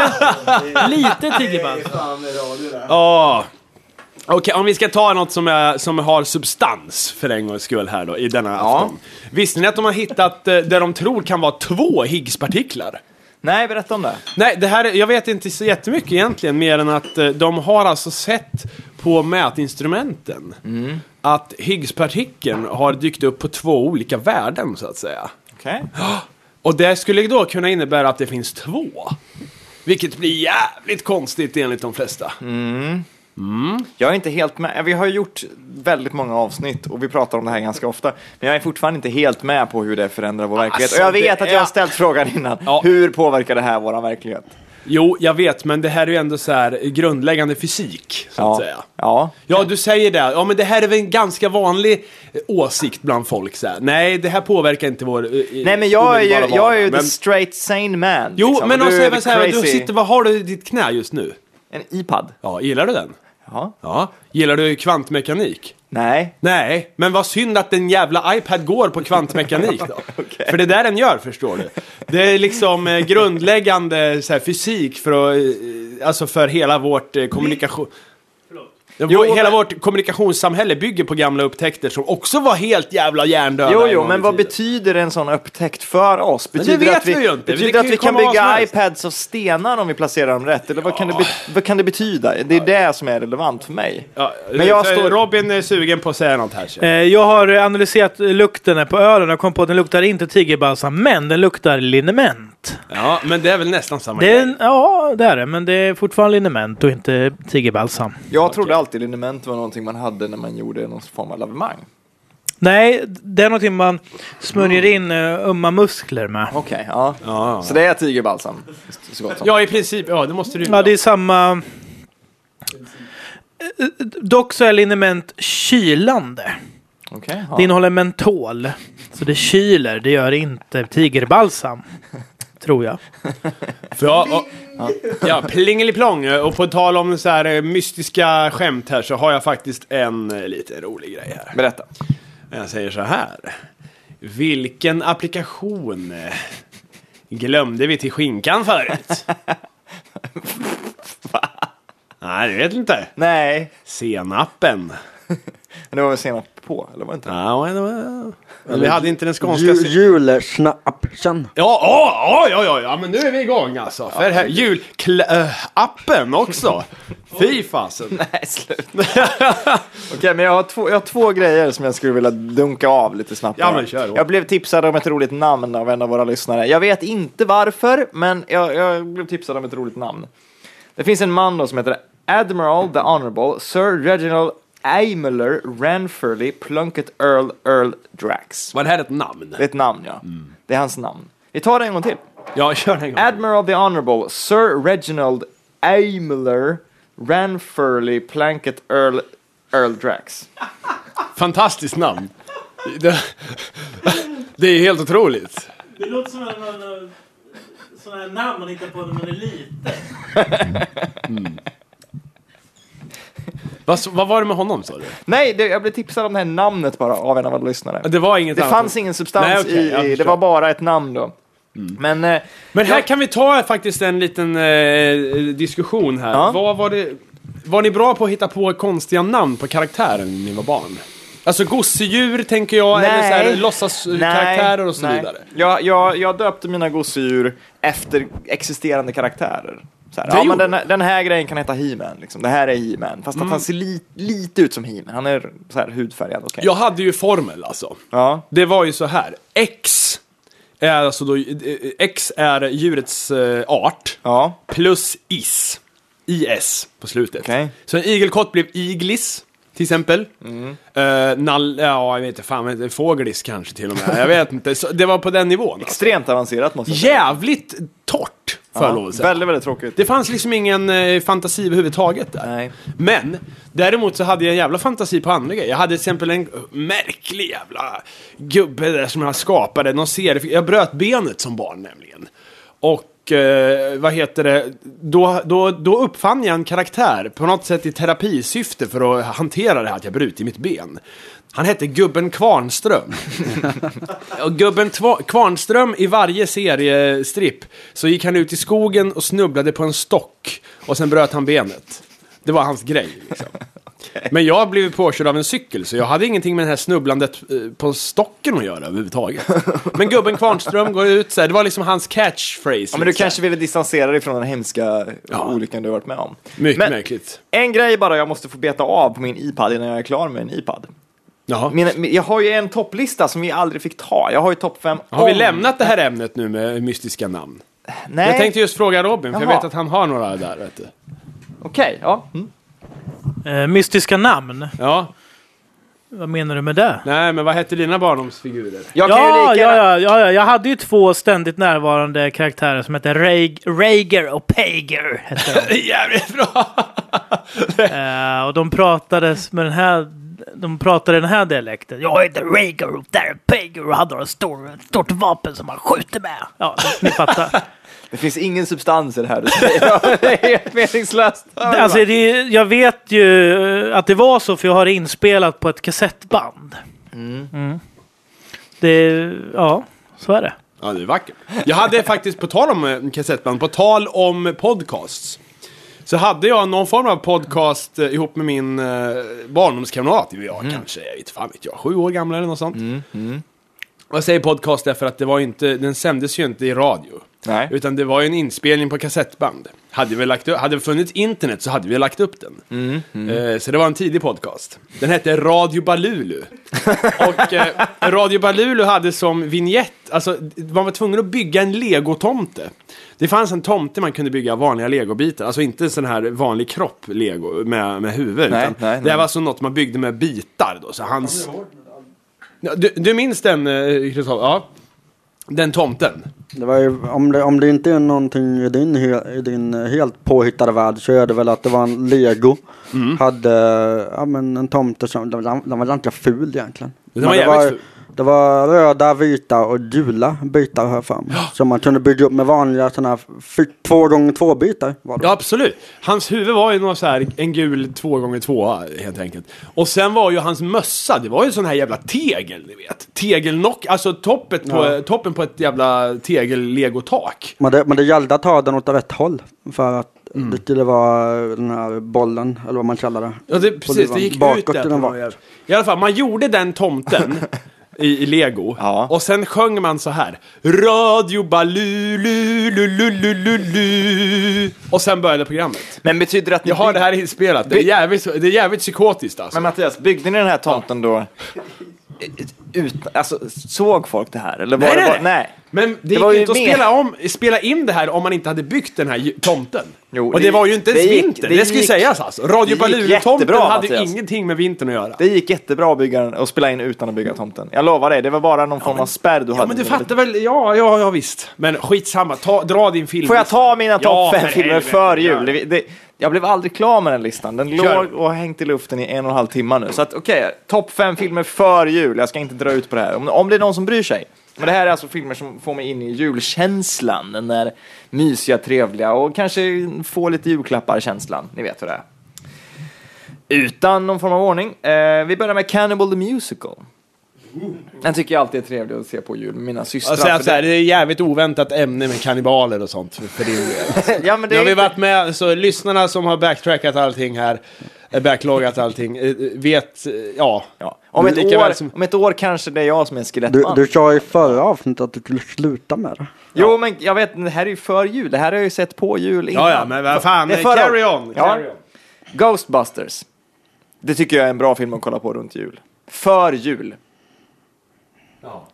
lite tigerbalsam. Ja. Okej, om vi ska ta något som har substans för en gångs skull här då, i denna afton. Visste ni att de har hittat där de tror kan vara 2 Higgspartiklar? Nej, berätta om det. Nej, det här, jag vet inte så jättemycket egentligen, mer än att de har alltså sett på mätinstrumenten att Higgspartikeln har dykt upp på 2 olika värden så att säga. Okej. Och det skulle då kunna innebära att det finns 2. Vilket blir jävligt konstigt enligt de flesta. Jag är inte helt med. Vi har gjort väldigt många avsnitt och vi pratar om det här ganska ofta. Men jag är fortfarande inte helt med på hur det förändrar vår verklighet. Och jag vet att jag har ställt frågan innan. Ja. Hur påverkar det här vår verklighet? Jo, jag vet, men det här är ju ändå så här grundläggande fysik, så att säga. Ja, du säger det. Ja, men det här är väl en ganska vanlig åsikt bland folk så här. Nej, det här påverkar inte vår... Nej, men jag är ju the straight sane man. Jo, liksom. men också så här, du sitter, vad har du i ditt knä just nu? En iPad. Ja, gillar du den? Ja. Gillar du kvantmekanik? Nej, men vad synd att den jävla iPad går på kvantmekanik då. Okay. För det där den gör, förstår du. Det är liksom grundläggande så här, fysik för att, alltså för hela vårt kommunikation. Hela vårt kommunikationssamhälle bygger på gamla upptäckter som också var helt jävla hjärndöda. Jo, men vad betyder en sån upptäckt för oss? Betyder det vet vi ju inte. Betyder att vi kan bygga iPads av stenar om vi placerar dem rätt? Eller vad kan det betyda? Det är det som är relevant för mig. Ja, men Robin är sugen på att säga något här. Jag har analyserat lukten på ölen och kom på att den luktar inte tigerbalsam, men den luktar liniment. Ja, men det är väl nästan samma grej. Ja, det är det, men det är fortfarande liniment och inte tigerbalsam. Jag trodde alltid liniment var någonting man hade när man gjorde någon form av lavemang. Nej, det är någonting man smörjer in ömma muskler med. Okej, ja. Så det är tigerbalsam? Så gott som. Ja, i princip. Ja, det måste du. Ja, det är samma... Dock så är liniment kylande. Okay, det innehåller mentol. Så det kyler, det gör inte tigerbalsam. Tror jag. Ja, plingeliplong. Och på tal om så här mystiska skämt här så har jag faktiskt en lite rolig grej här. Berätta. Jag säger så här. Vilken applikation glömde vi till skinkan förut? Nej, det vet inte. Nej. Senappen. Det var väl senap på, eller var det inte? Ja, det var... Men vi hade inte den skånska... Julsnappen. Ja, men nu är vi igång alltså. För här, julappen också. Fy fasen. Nej, slut. Okej, men jag har 2 grejer som jag skulle vilja dunka av lite snabbt. Ja, men kör. Jag blev tipsad om ett roligt namn av en av våra lyssnare. Jag vet inte varför, men jag blev tipsad om ett roligt namn. Det finns en man då som heter Admiral the Honorable Sir Reginald Aymler Ranfurly Plunkett Earl Drax. Var det här ett namn? Det är ett namn, ja. Det är hans namn. Vi tar det en gång till. Ja, kör en gång. Admiral the Honorable Sir Reginald Aymler Ranfurly Plunkett Earl Drax. Fantastiskt namn. Det är helt otroligt. Det låter som en sån här namn man hittar på när man är liten. Vad var det med honom, sa du? Nej, jag blev tipsad om det här namnet bara av en av våra lyssnare. Det var inget Det annat. fanns ingen substans i det var bara ett namn då. Men här kan vi ta faktiskt en liten diskussion här. Ja. Var ni bra på att hitta på konstiga namn på karaktären när ni var barn? Alltså gosedjur tänker jag, eller så här, låtsaskaraktärer och så vidare. Jag döpte mina gosedjur efter existerande karaktärer. Så här, men den här grejen kan heta He-Man. Liksom. Det här är He-Man. Fast att han ser lite ut som He-Man. Han är så här hudfärgad. Okay. Jag hade ju formel alltså. Ja. Det var ju så här. X är djurets art. Ja. Plus is på slutet. Okay. Så en igelkott blev iglis. Till exempel. Jag vet inte, fan, fågelis kanske till och med. Jag vet inte. Så det var på den nivån. Extremt avancerat måste jag säga. Jävligt torrt, för lov att säga. Väldigt, väldigt tråkigt. Det fanns liksom ingen fantasi överhuvudtaget där. Nej. Men, däremot så hade jag en jävla fantasi på andra grejer. Jag hade till exempel en märklig jävla gubbe där som jag skapade. Någon serie. Jag bröt benet som barn nämligen. Och vad heter det? Då uppfann jag en karaktär på något sätt i terapisyfte för att hantera det här att jag brutit mitt ben. Han hette Gubben Kvarnström. Och Gubben Kvarnström i varje seriestripp så gick han ut i skogen och snubblade på en stock och sen bröt han benet. Det var hans grej liksom. Okay. Men jag blev påkörd av en cykel så jag hade ingenting med det här snubblandet på stocken att göra överhuvudtaget. Men Gubben Kvarnström går ut så här, det var liksom hans catchphrase. Ja, men du kanske ville distansera dig från den hemska olyckan du har varit med om. Mycket märkligt. En grej bara jag måste få beta av på min iPad innan jag är klar med en iPad. Jag har ju en topplista som vi aldrig fick ta. Jag har ju topp 5. Har vi lämnat det här ämnet nu med mystiska namn? Nej. Jag tänkte just fråga Robin, för jag vet att han har några där, vet du. Okej, ja. Mystiska namn? Ja. Vad menar du med det? Nej, men vad hette dina barndomsfigurer? Jag hade ju 2 ständigt närvarande karaktärer som hette Rhaegar och Paegar. Jävligt bra! Och de pratades med de pratade den här dialekten. Jag heter Rhaegar och där är Paegar och hade ett stort vapen som man skjuter med. Ja, ni fattar. Det finns ingen substans i det här du säger. Det är helt meningslöst. Alltså, jag vet ju att det var så, för jag har det inspelat på ett kassettband. Så är det. Ja, det är vackert. Jag hade faktiskt, på tal om kassettband, på tal om podcasts, så hade jag någon form av podcast ihop med min barndomskamrat. Kanske, jag vet fan, 7 år gamla eller något sånt. Jag säger podcast därför att den sändes ju inte i radio. Nej. Utan det var ju en inspelning på kassettband. Hade det funnits internet så hade vi lagt upp den. Så det var en tidig podcast. Den hette Radio Balulu. Och Radio Balulu hade som vignett, alltså man var tvungen att bygga en Lego-tomte. Det fanns en tomte man kunde bygga vanliga Lego-bitar. Alltså inte sån här vanlig kropp Lego med huvud. Nej. Det var alltså något man byggde med bitar då. Så hans... Du minns den, Christoph? Ja. Den tomten. Det var ju, om det inte är någonting i din helt påhittade värld, så är det väl att det var en Lego. Hade en tomte som den var ganska ful egentligen. Den var jävligt ful. Det var röda, vita och gula bitar här fram. Som man kunde bygga upp med vanliga såna här 2x2 bitar. Ja, absolut. Hans huvud var ju så här, en gul 2x2 helt enkelt. Och sen var ju hans mössa, det var ju sån här jävla tegel, ni vet. Tegelnock, alltså toppen på ett jävla tegel-legotak. Men det gällde att ta den åt rätt håll. För att det skulle vara den här bollen, eller vad man kallar det. Ja, precis, det gick ut där. I alla fall, man gjorde den tomten i Lego. Ja. Och sen sjöng man så här: Radio Balulu. Och sen började programmet. Men betyder det att jag har det här inspelat? Det är jävligt psykotiskt alltså. Men Mattias, byggde ni den här tomten då alltså, såg folk det här? Eller var det bara... Nej. Men det var ju inte att spela in det här om man inte hade byggt den här tomten. Jo, och det var ju inte ens vinter. Det skulle sägas alltså. Radio Balulu-tomten hade ju ingenting med vintern att göra. Det gick jättebra att bygga den och spela in utan att bygga tomten. Jag lovar dig, det var bara någon form av spärr du hade. Ja, men du fattar väl. Ja, visst. Men skitsamma, dra din film. Får jag ta mina topp 5 filmer för jul? Jag blev aldrig klar med den listan. Den låg och hängt i luften i 1,5 timmar nu. Så att topp 5 filmer för jul. Jag ska inte dra ut på det här. Om det är någon som bryr sig. Men det här är alltså filmer som får mig in i julkänslan. Den där mysiga, trevliga och kanske få lite julklappar-känslan. Ni vet hur det är. Utan någon form av ordning. Vi börjar med Cannibal the Musical. Den tycker jag alltid är trevlig att se på jul med mina systrar. Alltså, det är jävligt oväntat ämne med kannibaler och sånt för din del. Ja, men det har vi varit med, så lyssnarna som har backtrackat allting här, backloggat allting, vet, ja. Om ett år kanske det är jag som är en skelettman. Du sa i förra avsnittet att du skulle sluta med det. Jo, men jag vet, det här är ju för jul. Det här har jag ju sett på jul innan. Ja, men vad fan, carry on. Ghostbusters. Det tycker jag är en bra film att kolla på runt jul. För jul. Ja.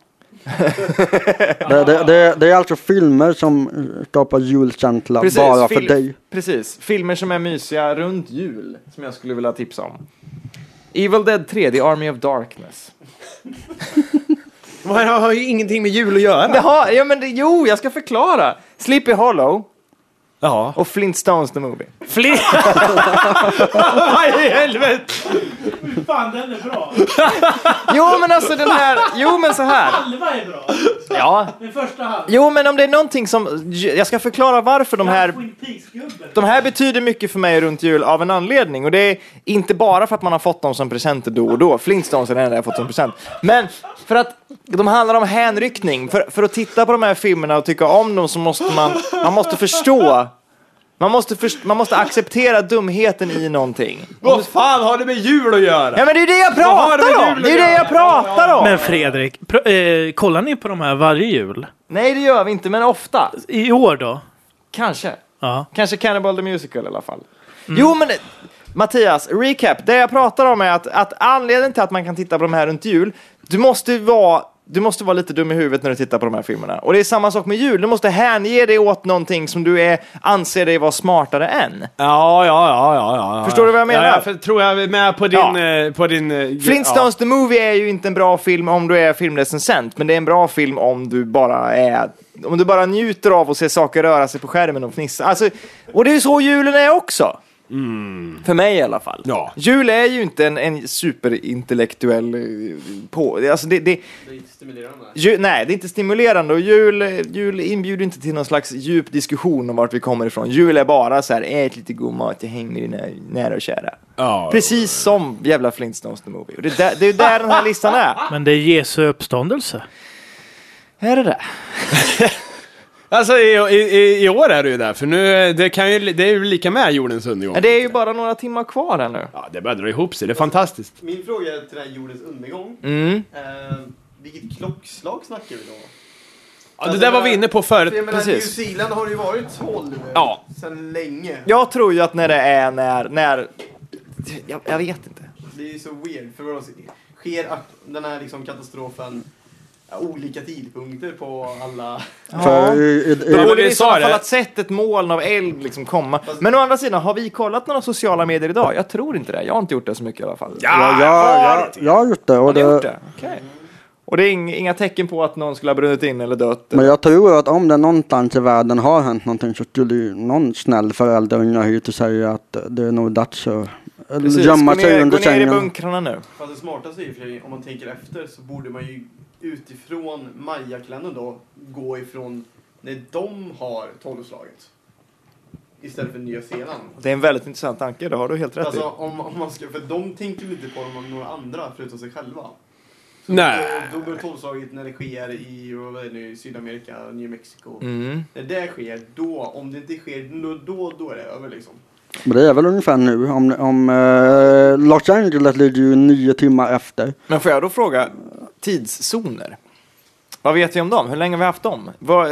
det är alltså filmer som skapar julkänsla bara för dig. Precis, filmer som är mysiga runt jul som jag skulle vilja tipsa om. Evil Dead 3, The Army of Darkness. Det har ju ingenting med jul att göra. Jag ska förklara. Sleepy Hollow. Ja. Och Flintstones the Movie. Vad i helvete? Fan, den är bra. Så här. Halva är bra. Ja. Den första halvan. Jo, men om det är någonting som... Jag ska förklara varför de här betyder mycket för mig runt jul av en anledning. Och det är inte bara för att man har fått dem som presenter då och då. Flintstones är den enda jag fått som present. Men för att de handlar om hänryckning. För att titta på de här filmerna och tycka om dem så måste man måste förstå. Man måste acceptera dumheten i någonting. Vad fan har det med jul att göra? Ja, men det är det jag pratar om. Men Fredrik, kollar ni på de här varje jul? Nej, det gör vi inte, men ofta. I år då? Kanske. Ja. Kanske Cannibal the Musical i alla fall. Jo, men Mattias, recap. Det jag pratar om är att anledningen till att man kan titta på de här runt jul, du måste vara lite dum i huvudet när du tittar på de här filmerna. Och det är samma sak med jul. Du måste hänge dig åt någonting som du anser dig vara smartare än. Ja. Förstår du vad jag menar? Jag tror jag är med på din Flintstones the Movie är ju inte en bra film om du är filmrecensent, men det är en bra film om du bara njuter av att se saker röra sig på skärmen och fnissa. Alltså, och det är ju så julen är också. För mig i alla fall. Ja. Jul är ju inte en superintellektuell alltså det är inte stimulerande. Nej, det är inte stimulerande. Och jul inbjuder inte till någon slags djup diskussion om vart vi kommer ifrån. Jul är bara så här, ät lite god mat, jag hänger med dina nära och kära. Ja. Precis som jävla Flintstones the Movie. Och det är ju där den här listan är. Men det är Jesu uppståndelse. Är det? Alltså i år är det ju där, för nu det är ju lika med jordens undergång. Det är ju bara några timmar kvar här nu. Ja, det börjar dra ihop sig, det är fantastiskt. Min fråga är till den här jordens undergång. Vilket klockslag snackar vi då? Ja, det där var vi inne på förut. New Zealand har ju varit 12 sedan länge. Jag tror ju att när det är när jag vet inte. Det är ju så weird, för sker den här liksom katastrofen olika tidpunkter på alla. Då borde vi i så fall ha sett ett moln av eld liksom komma. Men å andra sidan, har vi kollat några sociala medier idag? Jag tror inte det. Jag har inte gjort det så mycket i alla fall. Jag har gjort det. Och Okay. Och det är inga tecken på att någon skulle ha brunnit in eller dött. Men jag tror att om det någonstans i världen har hänt någonting så skulle ju någon snäll förälder ringa hit och säga att det är nog dags att gömma sig under sängen. Gå ner i bunkrarna nu. Fast det smartaste är ju, om man tänker efter, så borde man ju utifrån Maya-kalendern då gå ifrån när de har 12-slaget istället för Nya Zeeland. Det är en väldigt intressant tanke, det har du helt rätt alltså, i. Om man ska, för de tänker inte på några andra förutom sig själva. Så nej. Då börjar 12-slaget när det sker i Sydamerika, New Mexico. När det sker, då, om det inte sker, då är det över liksom. Men det är väl ungefär nu. Om Los Angeles ligger ju 9 timmar efter. Men får jag då fråga, tidszoner? Vad vet vi om dem? Hur länge har vi haft dem?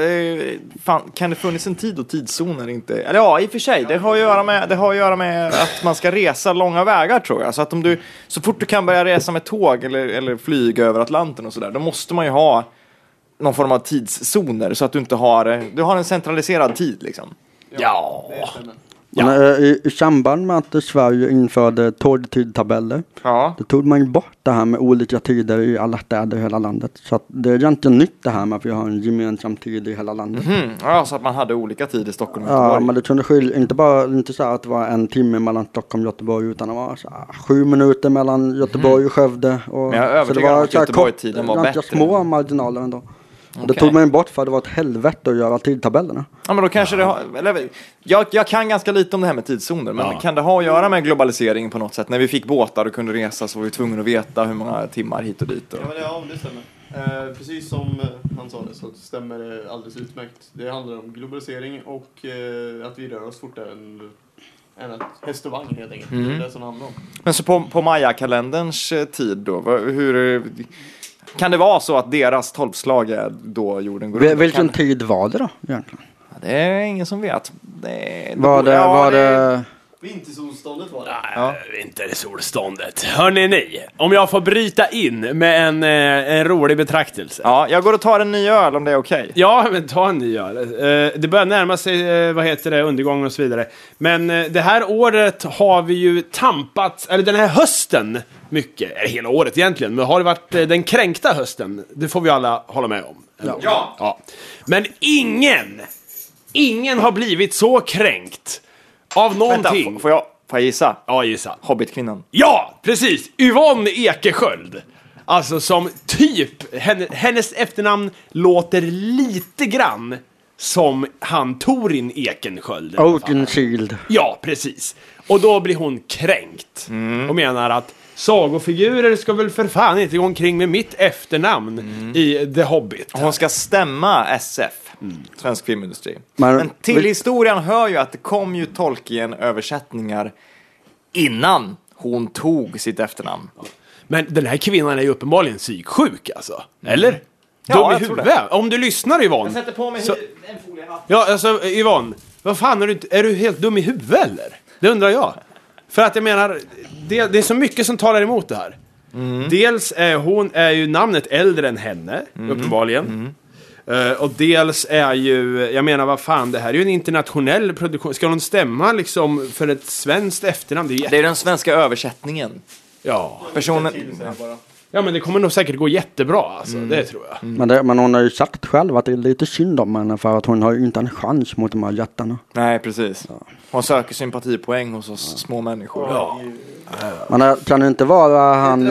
Kan det funnits en tid och tidszoner inte? Eller ja, i och för sig. Det har att göra med att man ska resa långa vägar, tror jag. Så att så fort du kan börja resa med tåg eller flyga över Atlanten och sådär, då måste man ju ha någon form av tidszoner så att du inte har en centraliserad tid liksom. Ja. Det stämmer. Ja. I samband med att Sverige införde tågtidtabeller, då tog man ju bort det här med olika tider i alla städer i hela landet. Så att det är egentligen nytt det här med att vi har en gemensam tid i hela landet. Ja, så att man hade olika tider i Stockholm och Göteborg. Ja, men det kunde skilja, inte så att det var 1 timme mellan Stockholm och Göteborg, utan det var 7 minuter mellan Göteborg och Skövde. Och, men jag är övertygad om att Göteborg-tiden var bättre. Ganska små marginaler ändå. Okay. Det tog man bort för att det var ett helvete att göra tidtabellerna. Ja, men då kanske det har... Eller, jag kan ganska lite om det här med tidszoner, men kan det ha att göra med globalisering på något sätt? När vi fick båtar och kunde resa så var vi tvungna att veta hur många timmar hit och dit. Och... Ja, det stämmer. Precis som han sa det så stämmer det alldeles utmärkt. Det handlar om globalisering och att vi rör oss fortare än häst och vagn helt enkelt. Det är det som handlar om. Men så på Maya-kalenderns tid då, hur... Kan det vara så att deras 12-slag är då jorden går under? Vilken tid var det då egentligen? Ja, det är ingen som vet. Var det... Vintersolståndet var det. Ja. Vintersolståndet. Hörrni ni, om jag får bryta in med en rolig betraktelse. Ja, jag går och tar en ny öl om det är okej. Ja, men ta en ny öl. Det börjar närma sig, undergång och så vidare. Men det här året har vi ju tampat, eller den här hösten mycket, eller hela året egentligen, men har det varit den kränkta hösten? Det får vi alla hålla med om. Ja. Men ingen har blivit så kränkt av någonting. Vänta, får jag gissa? Ja, gissa. Hobbitkvinnan. Ja, precis. Yvonne Ekesköld. Alltså som typ, hennes efternamn låter lite grann som han Torin Ekensköld. Oakenshield. Ja, precis. Och då blir hon kränkt. Och menar att sagofigurer ska väl för fan inte gå omkring med mitt efternamn i The Hobbit. Hon ska stämma SF. Svensk filmindustri. Men till historien hör ju att det kom ju Tolkien-översättningar innan hon tog sitt efternamn. Men den här kvinnan är ju uppenbarligen psyksjuk alltså. Eller? Ja, dum i huvudet. Om du lyssnar, Yvonne. Jag sätter på mig en foliehatt. Ja, alltså Yvonne. Vad fan, är du helt dum i huvudet eller? Det undrar jag. För att jag menar, det är så mycket som talar emot det här. Dels är ju namnet äldre än henne, uppenbarligen. Och dels är ju, jag menar vad fan, det här är ju en internationell produktion. Ska de stämma liksom för ett svenskt efternamn? Det är den svenska översättningen. Ja. Personen... Ja, men det kommer nog säkert gå jättebra alltså, det tror jag. Men hon har ju sagt själv att det är lite synd om henne för att hon har ju inte en chans mot de här jättarna. Nej, precis. Hon söker sympatipoäng hos oss små människor. Ja. Men kan det inte vara han...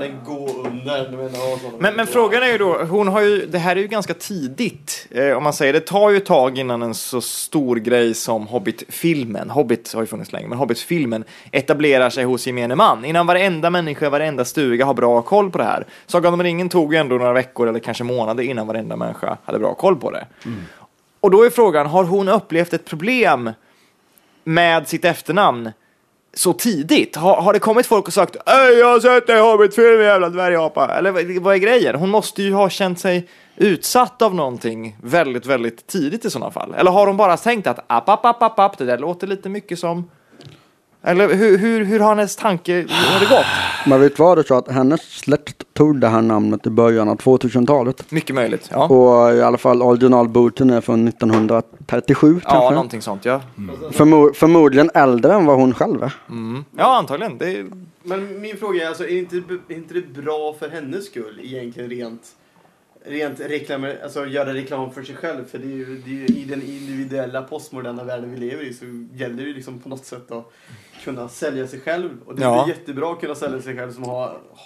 Men frågan är ju då, hon har ju, det här är ju ganska tidigt, om man säger, det tar ju ett tag innan en så stor grej som Hobbit-filmen, Hobbit har ju funnits länge, men Hobbit-filmen etablerar sig hos gemene man, innan varenda människa, varenda stuga har bra koll på det här. Sagan om ringen tog ju ändå några veckor eller kanske månader innan varenda människa hade bra koll på det. Och då är frågan, har hon upplevt ett problem med sitt efternamn så tidigt? Har det kommit folk och sagt jag har sett en Hobbit-film, jävla dvärgapa? Eller vad är grejen? Hon måste ju ha känt sig utsatt av någonting väldigt, väldigt tidigt i sådana fall. Eller har hon bara tänkt att app, det där låter lite mycket som... Eller hur har hennes tanke har det gått? Man vet vad det så att hennes släkt tog det här namnet i början av 2000-talet. Mycket möjligt, ja. Och i alla fall originalboken är från 1937 kanske. Ja, någonting sånt, ja. Förmodligen äldre än vad hon själv är. Ja, antagligen. Men min fråga är alltså, är inte det bra för hennes skull egentligen rent reklam, alltså göra reklam för sig själv, för det är ju i den individuella postmoderna världen vi lever i, så gäller det ju liksom på något sätt att kunna sälja sig själv, och det är jättebra att kunna sälja sig själv som har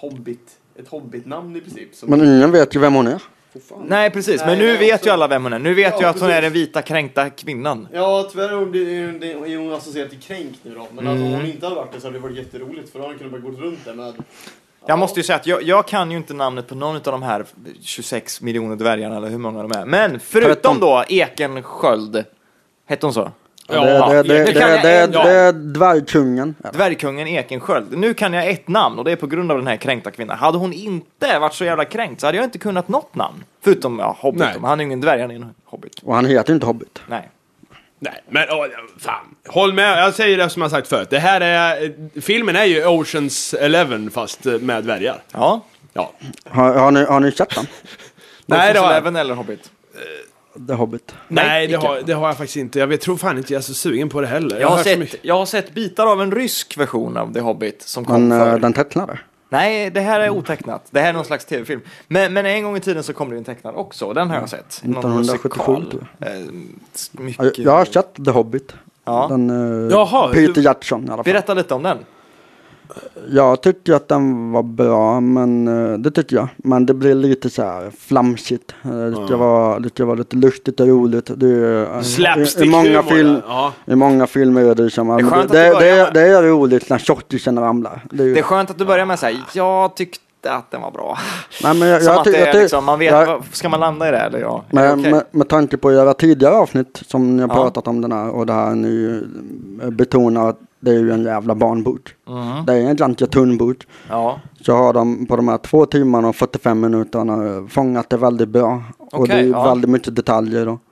ett hobbitnamn i princip. Men ingen vet ju vem hon är. Nej, precis. Men nu vet ju alla vem hon är. Nu vet ju att hon är den vita kränkta kvinnan. Ja, tyvärr är hon associerad till kränkt nu då. Men alltså, om hon inte hade varit det så hade det varit jätteroligt, för då hade hon kunnat bara gå runt där med... Jag måste ju säga att jag kan ju inte namnet på någon av de här 26 miljoner dvärgarna eller hur många de är. Men förutom då Ekensköld. Hette hon så? Ja, det är dvärgkungen. Dvärgkungen Ekensköld. Nu kan jag ett namn och det är på grund av den här kränkta kvinnan. Hade hon inte varit så jävla kränkt så hade jag inte kunnat något namn. Förutom Hobbit. Han är ju ingen dvärg, han är en Hobbit. Och han heter inte Hobbit. Nej, men fan. Håll med, jag säger det som jag sagt förut. Det här är, filmen är ju Oceans 11 fast med dvärgar. Ja. Har ni sett den? Nej, det var Eleven eller Hobbit. The Hobbit. Nej, det har jag faktiskt inte. Jag tror fan inte jag är så sugen på det heller. Jag har sett bitar av en rysk version av The Hobbit som kom för... Den tecknade? Nej, det här är otecknat. Det här är någon slags tv-film. Men en gång i tiden så kom det en tecknad också. Den har jag sett. 1977. Mycket... Jag har sett The Hobbit. Ja. Peter Jackson i alla fall. Berätta lite om den. Jag tycker att den var bra, men det tycker jag. Men det blir lite så här flamsigt. Det ska vara lite lustigt och roligt. I många filmer är det som... Det är roligt när shortisen ramlar. Det är skönt att du börjar med så här, jag tyckte att den var bra. Nej, men man vet, ska man landa i det eller ja? Med tanke på era tidigare avsnitt som ni har pratat om den här och det här ni betonar att det är ju en jävla barnbok. Det är en ganska tunn bok. Ja. Så har de på de här 2 timmarna och 45 minuterna fångat det väldigt bra. Och det är väldigt mycket detaljer då.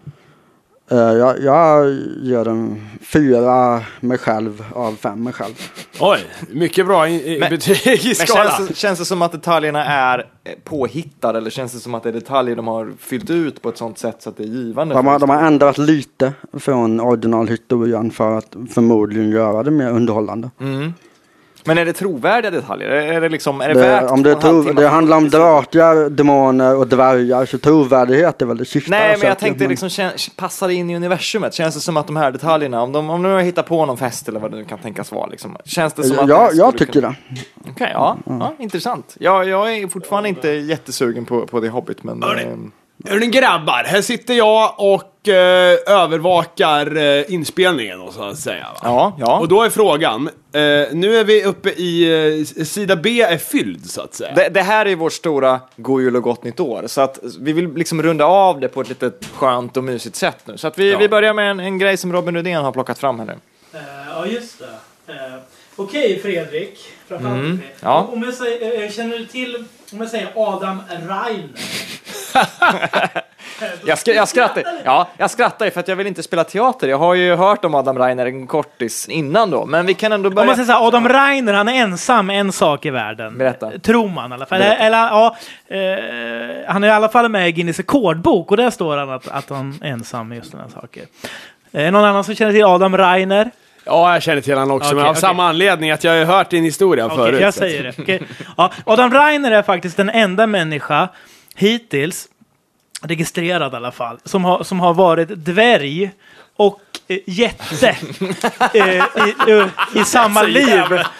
Jag gör den 4 mig själv av 5 mig själv. Oj, mycket bra betyg i skala. Men känns det som att detaljerna är påhittade eller känns det som att det är detaljer de har fyllt ut på ett sånt sätt så att det är givande? De har ändrat lite från originalhistorien för att förmodligen göra det mer underhållande. Men är det trovärdiga detaljer? Är det liksom, är det värt om det handlar om drakar, demoner och dvärgar, så trovärdighet är väl det sista. Nej, men jag tänkte liksom passar in i universumet. Känns det som att de här detaljerna, om de nu hittar på någon fest eller vad det nu kan tänkas vara liksom, känns det som att jag tycker det. Okej, ja, intressant. Jag är fortfarande inte jättesugen på The Hobbit, men Hörni grabbar, här sitter jag och övervakar inspelningen och så att säga. Va? Ja. Och då är frågan, nu är vi uppe i sida B är fylld så att säga. Det här är vårt stora God jul och gott nytt år, så att vi vill liksom runda av det på ett lite skönt och mysigt sätt nu. Så att vi börjar med en grej som Robin Rudén har plockat fram här nu. Ja, just det. Okej, Fredrik. Ja. Om jag säger, känner du till, om jag säger Adam Reiner? Jag skrattar för att jag vill inte spela teater. Jag har ju hört om Adam Reiner en kortis innan då. Men vi kan ändå börja... Om man säger så här, Adam Reiner, han är ensam en sak i världen. Berätta. Tror man i alla fall. Han är i alla fall med i Guinness rekordbok. Och där står han att han är ensam med just den här saker. Någon annan som känner till Adam Reiner? Ja, jag känner till honom också, men av samma anledning att jag har hört din historia förut. Jag säger det. Okay. Ja, Adam Reiner är faktiskt den enda människa hittills, registrerad i alla fall, som har varit dvärg och jätte i samma liv.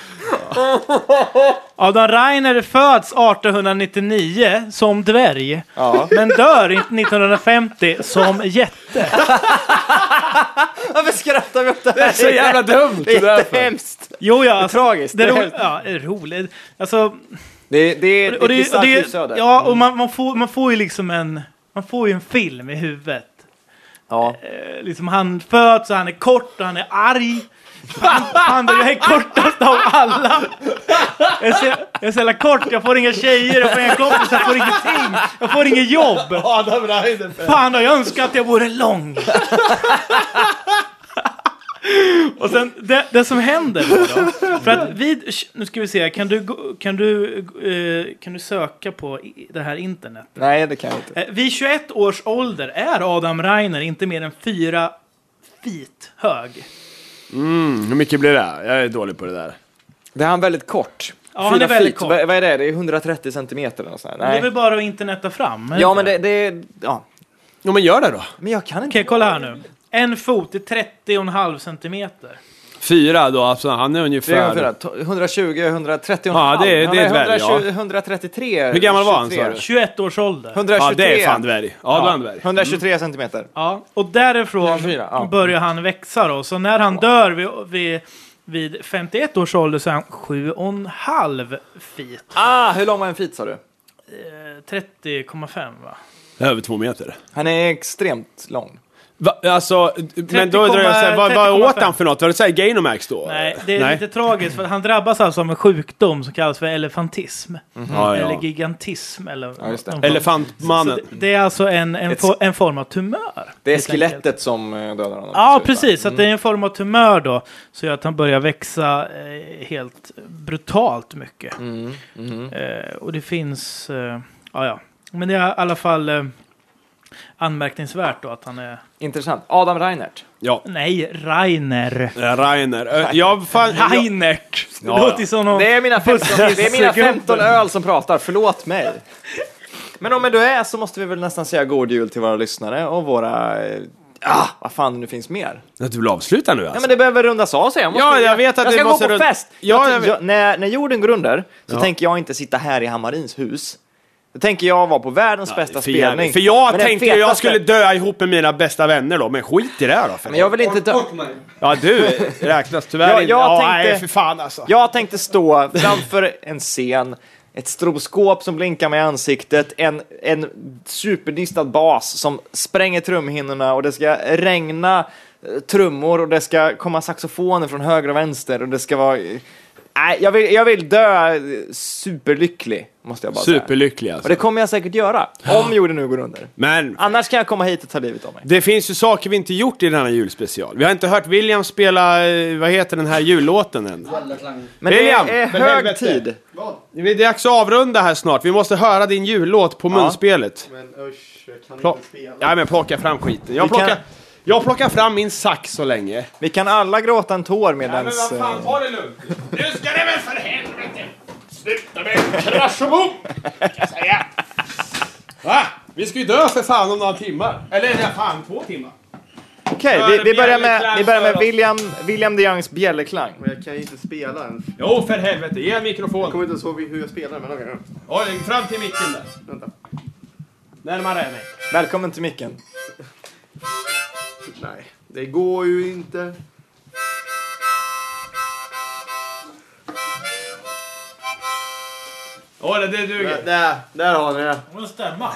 Adam Reiner föds 1899 som dvärg, men dör 1950 som jätte. Varför skrattar vi åt det här? Det är så jävla dumt. Det är hemskt. Jo, det är tragiskt. Det är roligt. Alltså, det är ja, och man får ju liksom en film i huvudet. Ja. Liksom han föds och han är kort och han är arg. Jag är kortast av alla. Jag är så jävla kort. Jag får inga tjejer, jag får inga kompisar, jag får ingenting. Jag får inget jobb. Fan, jag önskar att jag vore lång. Och sen det som händer då, för att nu ska vi se, kan du söka på det här internet? Nej, det kan jag inte. Vid 21 års ålder är Adam Reiner inte mer än 4 feet hög. Hur mycket blir det? Jag är dålig på det där. Det är han väldigt kort. Ja, han är väldigt kort. Vad är det? Det är 130 centimeter eller så här. Nej. Det är väl bara att interneta fram. Ja, men det ja, men gör det då. Men jag kan inte. Okej, kolla här nu. En fot är 30,5 centimeter. 4 då, alltså han är ungefär 120, 130. Ja, det är dvärg, 133. Hur gammal var han, sa du? 21 års ålder. 123. Ja, det är fan dvärg. Ja, dvärg. 123 centimeter. Ja, och därifrån börjar han växa då. Så när han dör vid 51 års ålder så är han 7,5 feet. Hur lång var en feet, sa du? 30,5 va? Över 2 meter. Han är extremt lång. Alltså, men då undrar jag så här, vad åt han för något? Var det så här Gainomax då? Nej, det är lite tragiskt för han drabbas alltså av en sjukdom som kallas för elefantism. Eller gigantism eller elefantmannen. Det är alltså en form av tumör. Det är skelettet som dödar honom. Ja, precis. Så det är en form av tumör då, så att han börjar växa helt brutalt mycket. Och det finns men det är i alla fall anmärkningsvärt då att han är... Intressant. Adam Reinert. Ja. Nej, Reiner. Reiner. Reinert. Det låter som någon... Det är mina 15 öl som pratar. Förlåt mig. Men om du är så måste vi väl nästan säga god jul till våra lyssnare och våra vad fan nu finns mer. Att du vill avsluta nu alltså? Ja, men det behöver rundas av sig. Jag vet att jag vi ska måste gå på fest. Ja, när jorden går under så tänker jag inte sitta här i Hammarins hus. Då tänker jag vara på världens bästa spelning. För jag tänkte jag skulle dö ihop med mina bästa vänner då, men skit i det här då. Men jag vill inte dö. Ja, du räknas tyvärr inte. Nej, för fan alltså. Jag tänkte stå framför en scen, ett stroboskop som blinkar mig i ansiktet, en superdistad bas som spränger trumhinnorna och det ska regna trummor och det ska komma saxofoner från höger och vänster och det ska vara... Nej, jag vill dö superlycklig, måste jag bara säga. Superlycklig alltså. Och det kommer jag säkert göra, om jorden nu går under. Men annars kan jag komma hit och ta livet av mig. Det finns ju saker vi inte gjort i den här julspecial. Vi har inte hört William spela, vad heter den här jullåten än? Men William, det är hög tid. Det är dags att avrunda här snart. Vi måste höra din jullåt på munspelet. Men usch, jag kan inte spela. Ja, men plocka fram skiten. Jag plockar fram min sax så länge. Vi kan alla gråta en tår medans... Ja, men vad fan, ta det lugnt. Nu ska det väl för helvete sluta med krasch och boom, jag säga. Va? Vi ska ju dö för fan om några timmar. Eller fan 2 timmar. Okej, vi börjar med William de Youngs bjällerklang. Men jag kan ju inte spela än. Jo, för helvete. Ge en mikrofon. Jag kommer inte ihåg hur jag spelar, men okej. Oj, fram till micken där. Vänta. Närmare mig. Välkommen till micken. Nej, det går ju inte. Åh, det duger. Där har ni det. Och en stämma.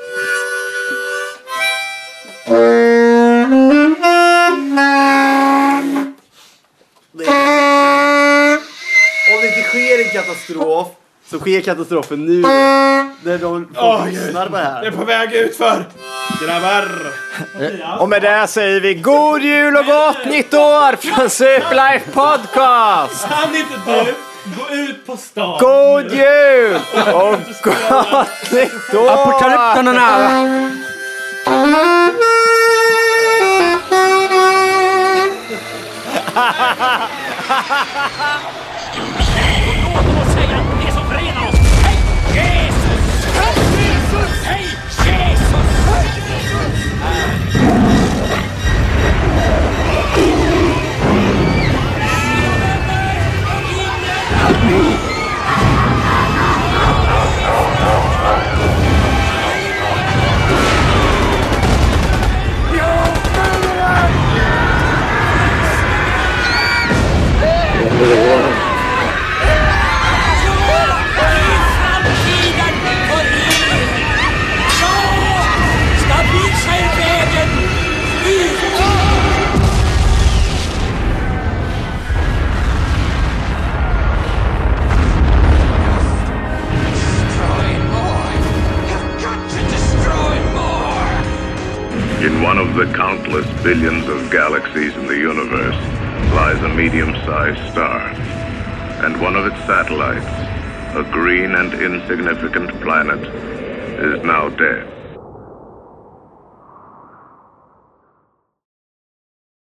Om det inte sker en katastrof så sker katastrofen nu. När de lyssnar på det här. Det är på väg ut för grabbar. Och med det säger vi god jul och gott nytt år från Superlife Podcast. Kan inte du gå ut på stan? God jul och gott nytt år. Apokalypsen är nära. In one of the countless billions of galaxies in the universe lies a medium-sized star, and one of its satellites, a green and insignificant planet, is now dead.